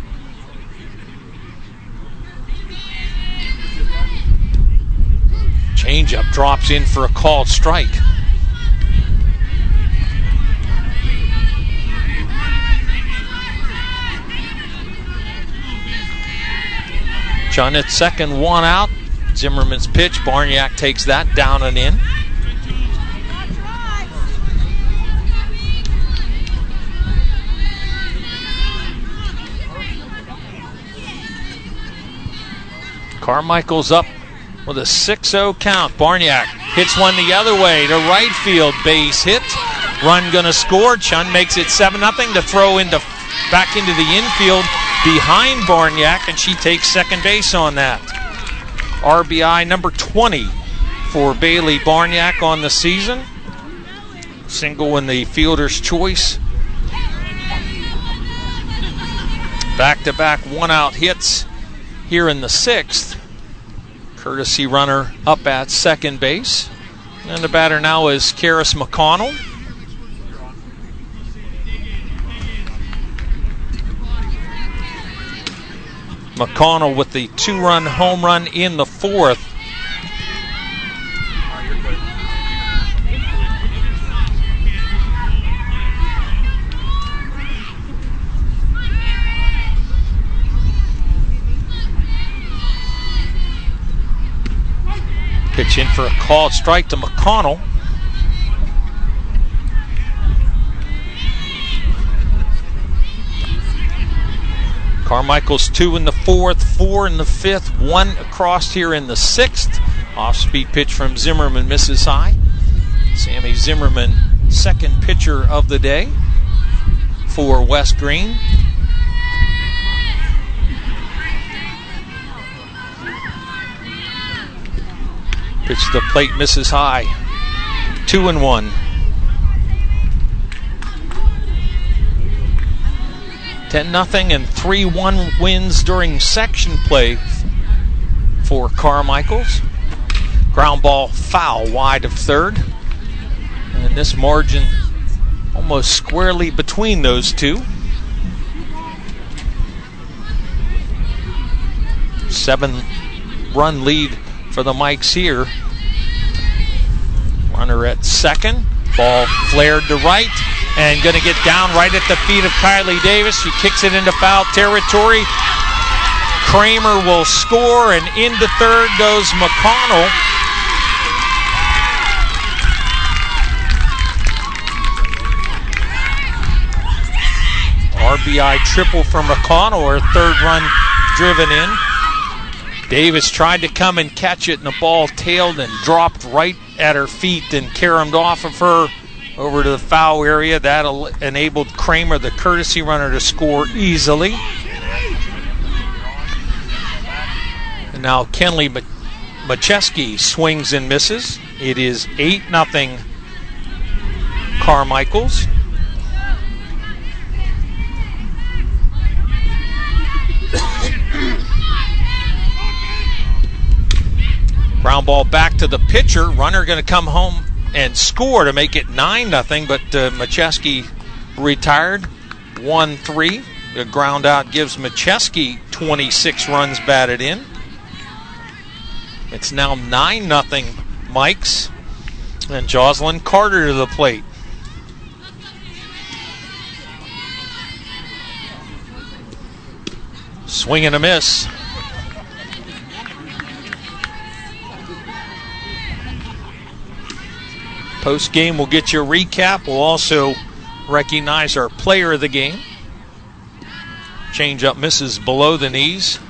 Changeup drops in for a called strike. Chun at second, 1 out. Zimmerman's pitch. Barniak takes that down and in. Carmichael's up with a 6-0 count. Barniak hits one the other way to right field. Base hit. Run gonna score. Chun makes it 7-0 to throw back into the infield behind Barniak, and she takes second base on that. RBI number 20 for Bailey Barniak on the season. Single in the fielder's choice. Back-to-back 1-out hits here in the 6th. Courtesy runner up at second base. And the batter now is Karis McConnell. McConnell with the 2-run home run in the 4th. Pitch in for a called strike to McConnell. Carmichael's 2 in the 4th, 4 in the 5th, 1 across here in the 6th. Off-speed pitch from Zimmerman misses high. Sammy Zimmerman, second pitcher of the day for West Green. Pitch to the plate misses high. 2-1. 10-0 and 3-1 wins during section play for Carmichael's. Ground ball foul wide of third. And this margin almost squarely between those two. 7-run lead for the Mikes here. Runner at second. Ball flared to right. And going to get down right at the feet of Kylie Davis. She kicks it into foul territory. Kramer will score, and into third goes McConnell. RBI triple for McConnell, her 3rd run driven in. Davis tried to come and catch it, and the ball tailed and dropped right at her feet and caromed off of her over to the foul area. That enabled Kramer, the courtesy runner, to score easily. And now Kenley Macheski swings and misses. It is 8-0 Carmichael's. Ground ball back to the pitcher. Runner going to come home and score to make it 9-0, but Macheski retired. 1-3. The ground out gives Macheski 26 runs batted in. It's now 9-0 Mikes. And Jocelyn Carter to the plate. Swing and a miss. Post game, we'll get you a recap. We'll also recognize our player of the game. Change up misses below the knees.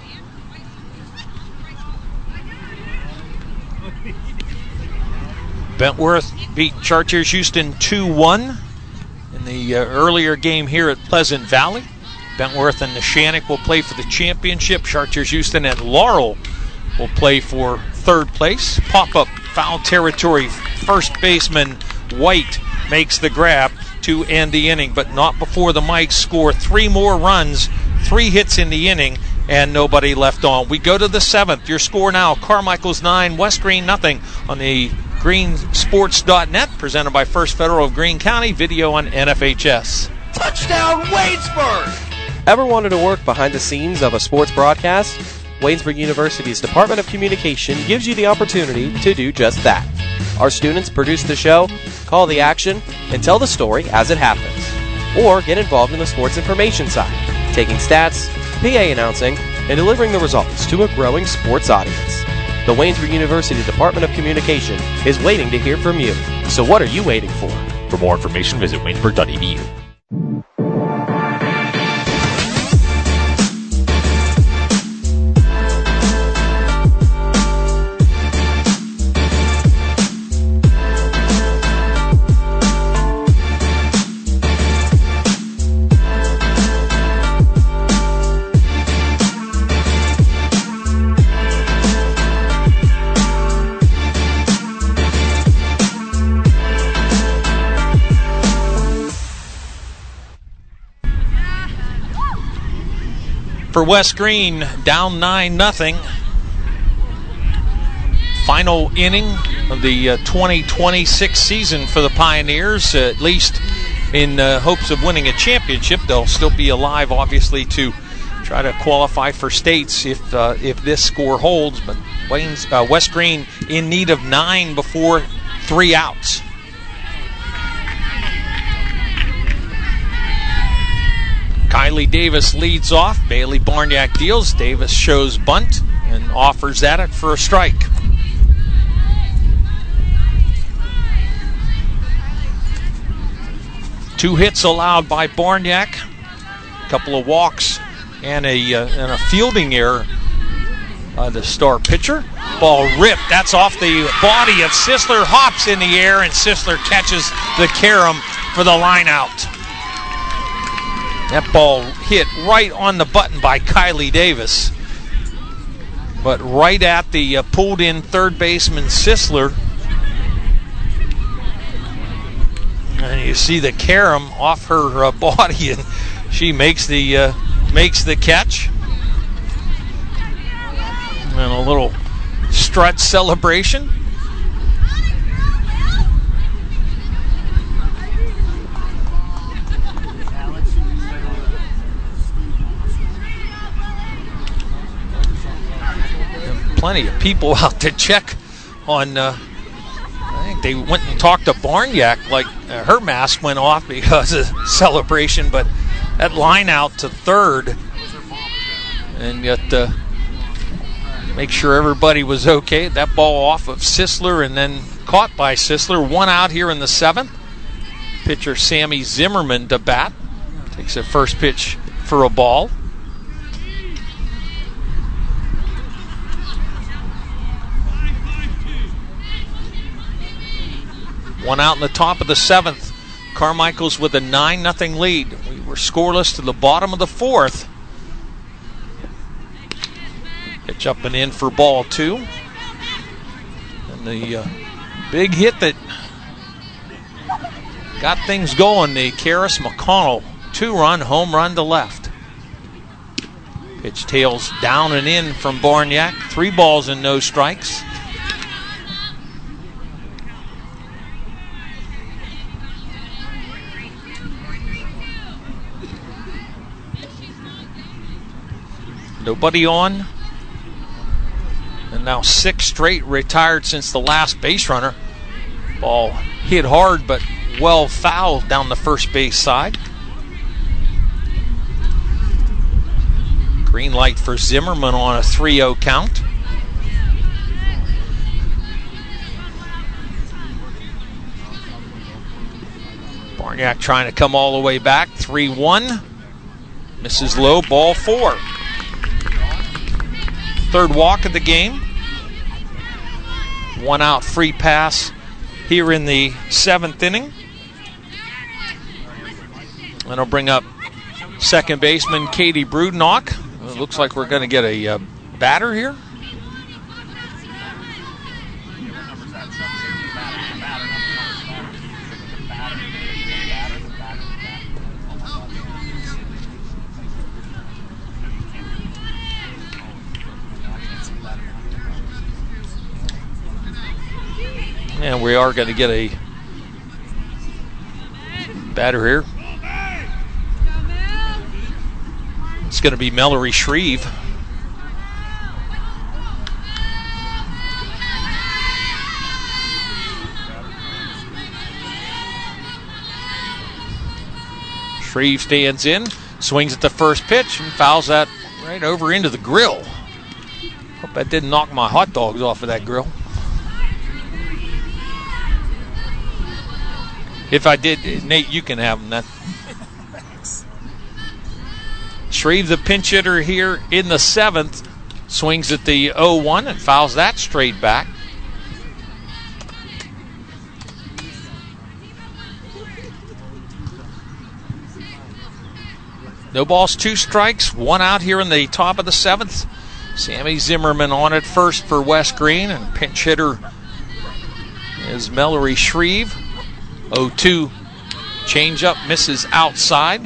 Bentworth beat Chartiers Houston 2-1 in the earlier game here at Pleasant Valley. Bentworth and Neshannock will play for the championship. Chartiers Houston and Laurel will play for third place. Pop-up foul territory. First baseman White makes the grab to end the inning, but not before the Mikes score 3 more runs, 3 hits in the inning, and nobody left on. We go to the 7th. Your score now, Carmichael's 9, West Green nothing on the greensports.net, presented by First Federal of Greene County, video on NFHS. Touchdown, Waynesburg! Ever wanted to work behind the scenes of a sports broadcast? Waynesburg University's Department of Communication gives you the opportunity to do just that. Our students produce the show, call the action, and tell the story as it happens. Or get involved in the sports information side, taking stats, PA announcing, and delivering the results to a growing sports audience. The Waynesburg University Department of Communication is waiting to hear from you. So what are you waiting for? For more information, visit waynesburg.edu. For West Green, down 9-0. Final inning of the 2026 season for the Pioneers, at least in hopes of winning a championship. They'll still be alive, obviously, to try to qualify for states if this score holds. But West Green in need of 9 before 3 outs. Kylie Davis leads off. Bailey Barniak deals. Davis shows bunt and offers that for a strike. Two hits allowed by Barniak. A couple of walks and a fielding error by the star pitcher. Ball ripped. That's off the body of Sisler. Hops in the air, and Sisler catches the carom for the line out. That ball hit right on the button by Kylie Davis, but right at the pulled-in third baseman Sisler. And you see the carom off her body, and she makes the catch. And a little strut celebration. Plenty of people out to check on, I think they went and talked to Barniak, like her mask went off because of celebration, but that line out to third and got make sure everybody was okay. That ball off of Sisler and then caught by Sisler. 1 out here in the 7th. Pitcher Sammy Zimmerman to bat. Takes a first pitch for a ball. One out in the top of the 7th. Carmichael's with a 9-0 lead. We were scoreless to the bottom of the 4th. Pitch up and in for ball 2. And the big hit that got things going, the Karis McConnell 2-run home run to left. Pitch tails down and in from Barniak. 3 balls and no strikes. Nobody on in now 6 straight retired since the last base runner. Ball hit hard but well fouled down the first base side. Green light for Zimmerman on a 3-0 count. Barniak trying to come all the way back. 3-1. Misses low, ball 4. Third walk of the game. 1 out free pass here in the 7th inning. And it'll bring up second baseman Katie Brudnock. It looks like we're going to get a batter here. And we are going to get a batter here. It's going to be Mallory Shreve. Shreve stands in, swings at the first pitch, and fouls that right over into the grill. Hope that didn't knock my hot dogs off of that grill. If I did, Nate, you can have them. That. Shreve, the pinch hitter here in the 7th, swings at the 0-1 and fouls that straight back. No balls, 2 strikes, 1 out here in the top of the 7th. Sammy Zimmerman on at first for West Green, and pinch hitter is Mallory Shreve. 0-2 changeup misses outside.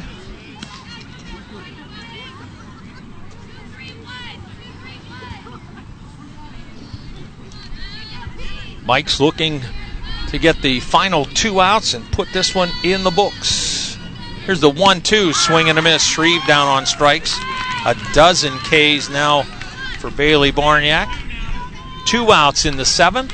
Mike's looking to get the final 2 outs and put this one in the books. Here's the 1-2, swing and a miss. Shreve down on strikes. A dozen Ks now for Bailey Barniak. 2 outs in the 7th.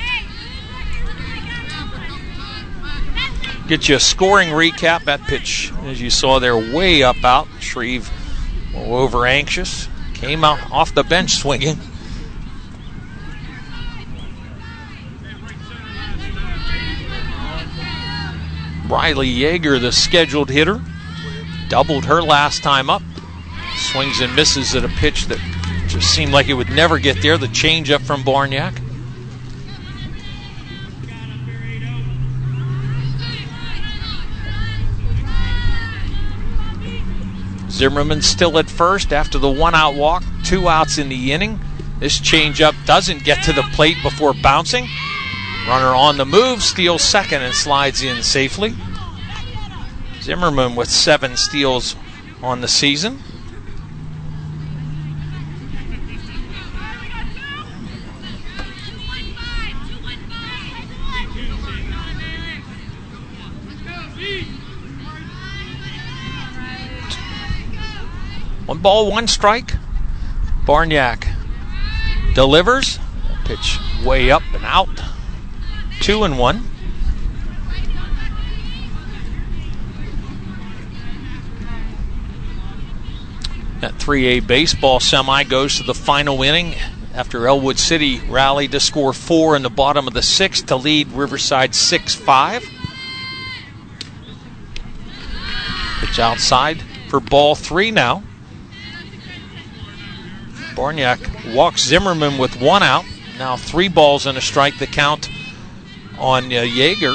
Get you a scoring recap. That pitch, as you saw there, way up out. Shreve over anxious. Came out off the bench swinging. Riley Yeager, the scheduled hitter, doubled her last time up. Swings and misses at a pitch that just seemed like it would never get there. The changeup from Barniak. Zimmerman still at first after the 1-out walk. 2 outs in the inning. This changeup doesn't get to the plate before bouncing. Runner on the move, steals second and slides in safely. Zimmerman with 7 steals on the season. One ball, 1 strike. Barniak delivers. Pitch way up and out. 2-1. That 3A baseball semi goes to the final inning after Elwood City rallied to score 4 in the bottom of the 6th to lead Riverside 6-5. Pitch outside for ball 3 now. Barniak walks Zimmerman with 1 out. Now 3 balls and a strike, the count on Yeager.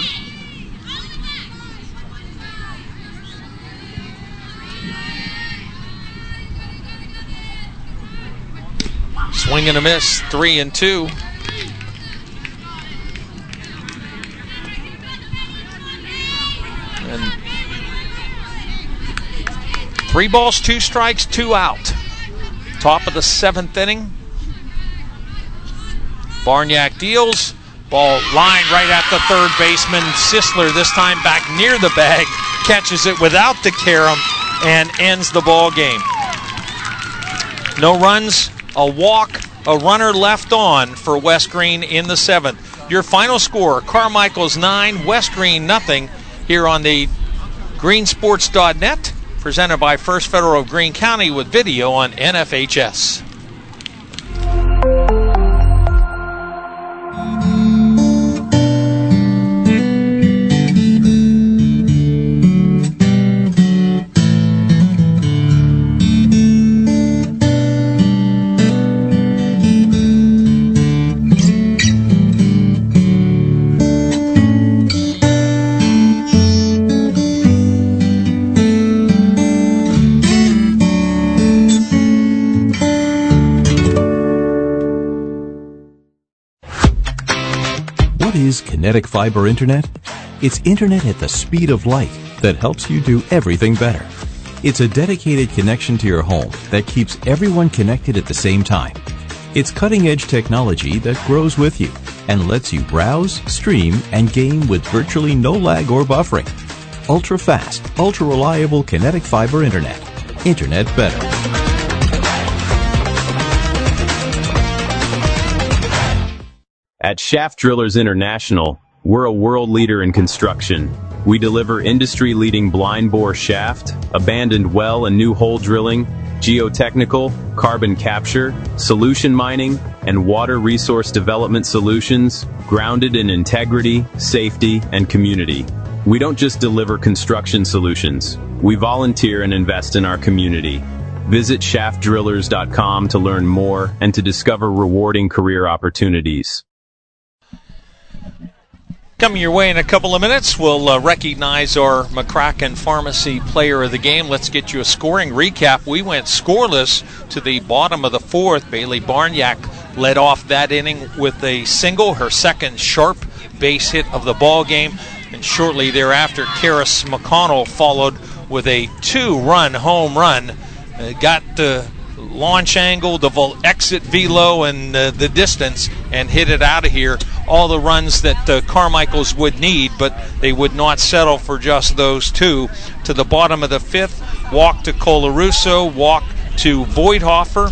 Swing and a miss, 3-2. And 3 balls, 2 strikes, 2 out. Top of the 7th inning. Barniak deals. Ball lined right at the third baseman. Sisler this time back near the bag. Catches it without the carom and ends the ball game. No runs, a walk, a runner left on for West Green in the 7th. Your final score, Carmichael's 9, West Green nothing, here on the greensports.net, presented by First Federal of Greene County with video on NFHS. Kinetic Fiber Internet? It's internet at the speed of light that helps you do everything better. It's a dedicated connection to your home that keeps everyone connected at the same time. It's cutting-edge technology that grows with you and lets you browse, stream, and game with virtually no lag or buffering. Ultra-fast, ultra-reliable Kinetic Fiber Internet. Internet better. At Shaft Drillers International, we're a world leader in construction. We deliver industry-leading blind bore shaft, abandoned well and new hole drilling, geotechnical, carbon capture, solution mining, and water resource development solutions grounded in integrity, safety, and community. We don't just deliver construction solutions. We volunteer and invest in our community. Visit shaftdrillers.com to learn more and to discover rewarding career opportunities. Coming your way in a couple of minutes, we'll recognize our McCracken Pharmacy Player of the Game. Let's get you a scoring recap. We went scoreless to the bottom of the 4th. Bailey Barniak led off that inning with a single, her second sharp base hit of the ball game. And shortly thereafter, Karis McConnell followed with a 2-run home run. Got the launch angle, the exit velo, and the distance, and hit it out of here. All the runs that Carmichael's would need, but they would not settle for just those 2. To the bottom of the 5th, walk to Colarusso, walk to Voidhofer.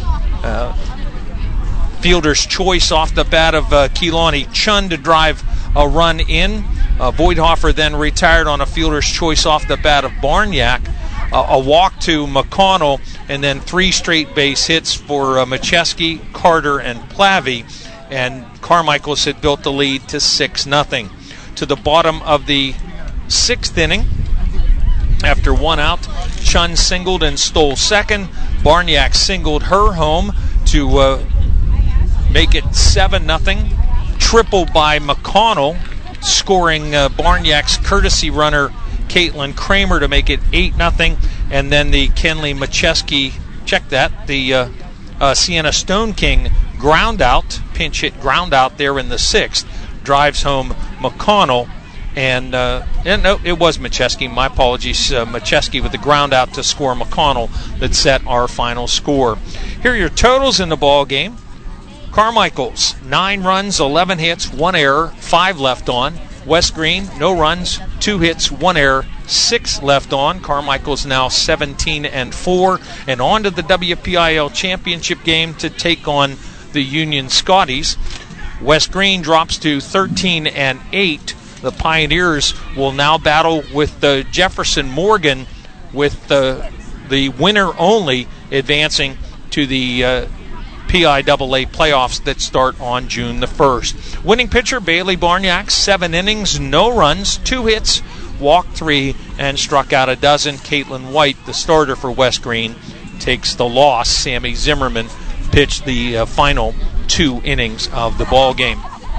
Fielder's choice off the bat of Keelani Chun to drive a run in. Voidhofer then retired on a fielder's choice off the bat of Barniak. A walk to McConnell, and then 3 straight base hits for Macheski, Carter, and Plavy. And Carmichael's had built the lead to 6-0. To the bottom of the 6th inning, after 1 out, Chun singled and stole second. Barniak singled her home to make it 7-0. Triple by McConnell, scoring Barniak's courtesy runner, Caitlin Kramer, to make it 8-0, and then the Kenley Macheski, check that, the Sienna Stone King ground out, pinch hit ground out there in the 6th, drives home McConnell, and no, it was Macheski, my apologies, Macheski with the ground out to score McConnell that set our final score. Here are your totals in the ball game. Carmichael's 9 runs, 11 hits, 1 error, 5 left on. West Green, no runs, 2 hits, 1 error, 6 left on. Carmichael's now 17-4, and on to the WPIL championship game to take on the Union Scotties. West Green drops to 13-8. The Pioneers will now battle with Jefferson Morgan, with the winner only advancing to the PIAA playoffs that start on June the 1st. Winning pitcher Bailey Barniak, 7 innings, no runs, 2 hits, walked 3, and struck out a dozen. Caitlin White, the starter for West Green, takes the loss. Sammy Zimmerman pitched the final 2 innings of the ball game.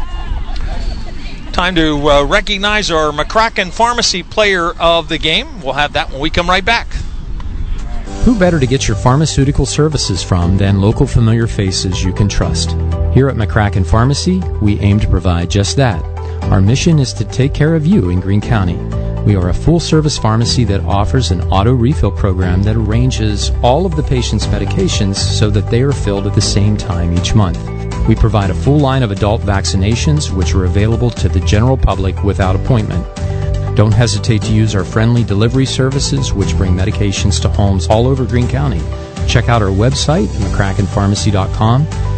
Time to recognize our McCracken Pharmacy Player of the Game. We'll have that when we come right back. Who better to get your pharmaceutical services from than local familiar faces you can trust? Here at McCracken Pharmacy, we aim to provide just that. Our mission is to take care of you in Greene County. We are a full-service pharmacy that offers an auto refill program that arranges all of the patient's medications so that they are filled at the same time each month. We provide a full line of adult vaccinations which are available to the general public without appointment. Don't hesitate to use our friendly delivery services, which bring medications to homes all over Greene County. Check out our website, McCrackenPharmacy.com,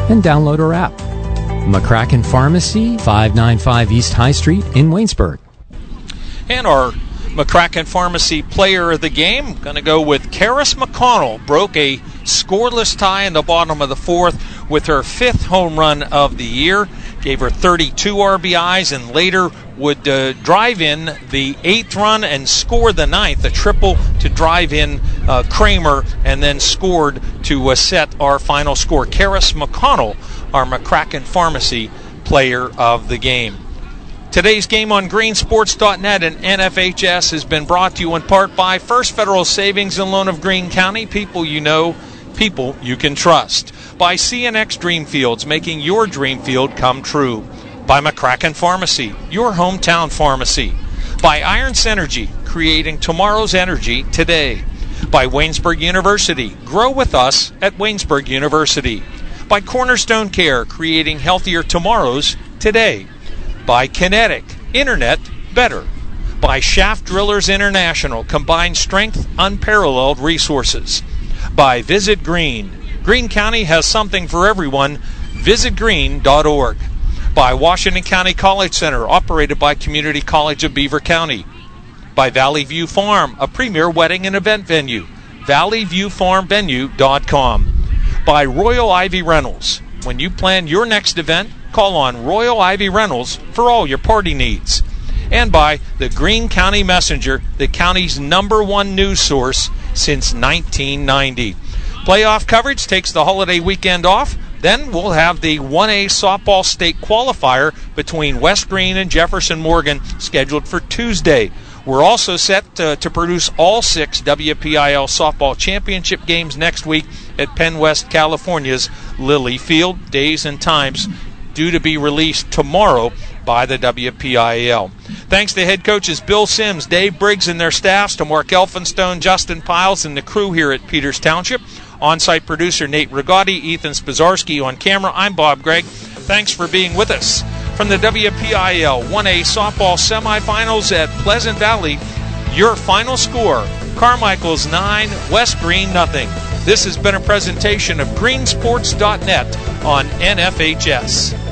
and download our app. McCracken Pharmacy, 595 East High Street in Waynesburg. And our McCracken Pharmacy player of the game, going to go with Karis McConnell. Broke a scoreless tie in the bottom of the fourth with her 5th home run of the year. Gave her 32 RBIs and later would drive in the 8th run and score the 9th, a triple to drive in Kramer, and then scored to set our final score. Karis McConnell, our McCracken Pharmacy player of the game. Today's game on greensports.net and NFHS has been brought to you in part by First Federal Savings and Loan of Greene County. People you know, people you can trust. By CNX Dreamfields, making your dream field come true. By McCracken Pharmacy, your hometown pharmacy. By Irons Energy, creating tomorrow's energy today. By Waynesburg University, grow with us at Waynesburg University. By Cornerstone Care, creating healthier tomorrows today. By Kinetic, Internet better. By Shaft Drillers International, combined strength, unparalleled resources. By Visit Green. Greene County has something for everyone. VisitGreen.org. By Washington County College Center, operated by Community College of Beaver County. By Valley View Farm, a premier wedding and event venue. ValleyViewFarmVenue.com. By Royal Ivy Rentals. When you plan your next event, call on Royal Ivy Rentals for all your party needs. And by the Greene County Messenger, the county's #1 news source since 1990. Playoff coverage takes the holiday weekend off. Then we'll have the 1A softball state qualifier between West Greene and Jefferson Morgan scheduled for Tuesday. We're also set to produce all 6 WPIL softball championship games next week at Penn West, California's Lilly Field. Days and times due to be released tomorrow by the WPIAL. Thanks to head coaches Bill Sims, Dave Briggs, and their staffs, to Mark Elphinstone, Justin Piles, and the crew here at Peters Township. On-site producer Nate Rigotti, Ethan Spazarski on camera. I'm Bob Gregg. Thanks for being with us. From the WPIL 1A softball semifinals at Pleasant Valley, your final score, Carmichael's 9, West Greene nothing. This has been a presentation of greensports.net on NFHS.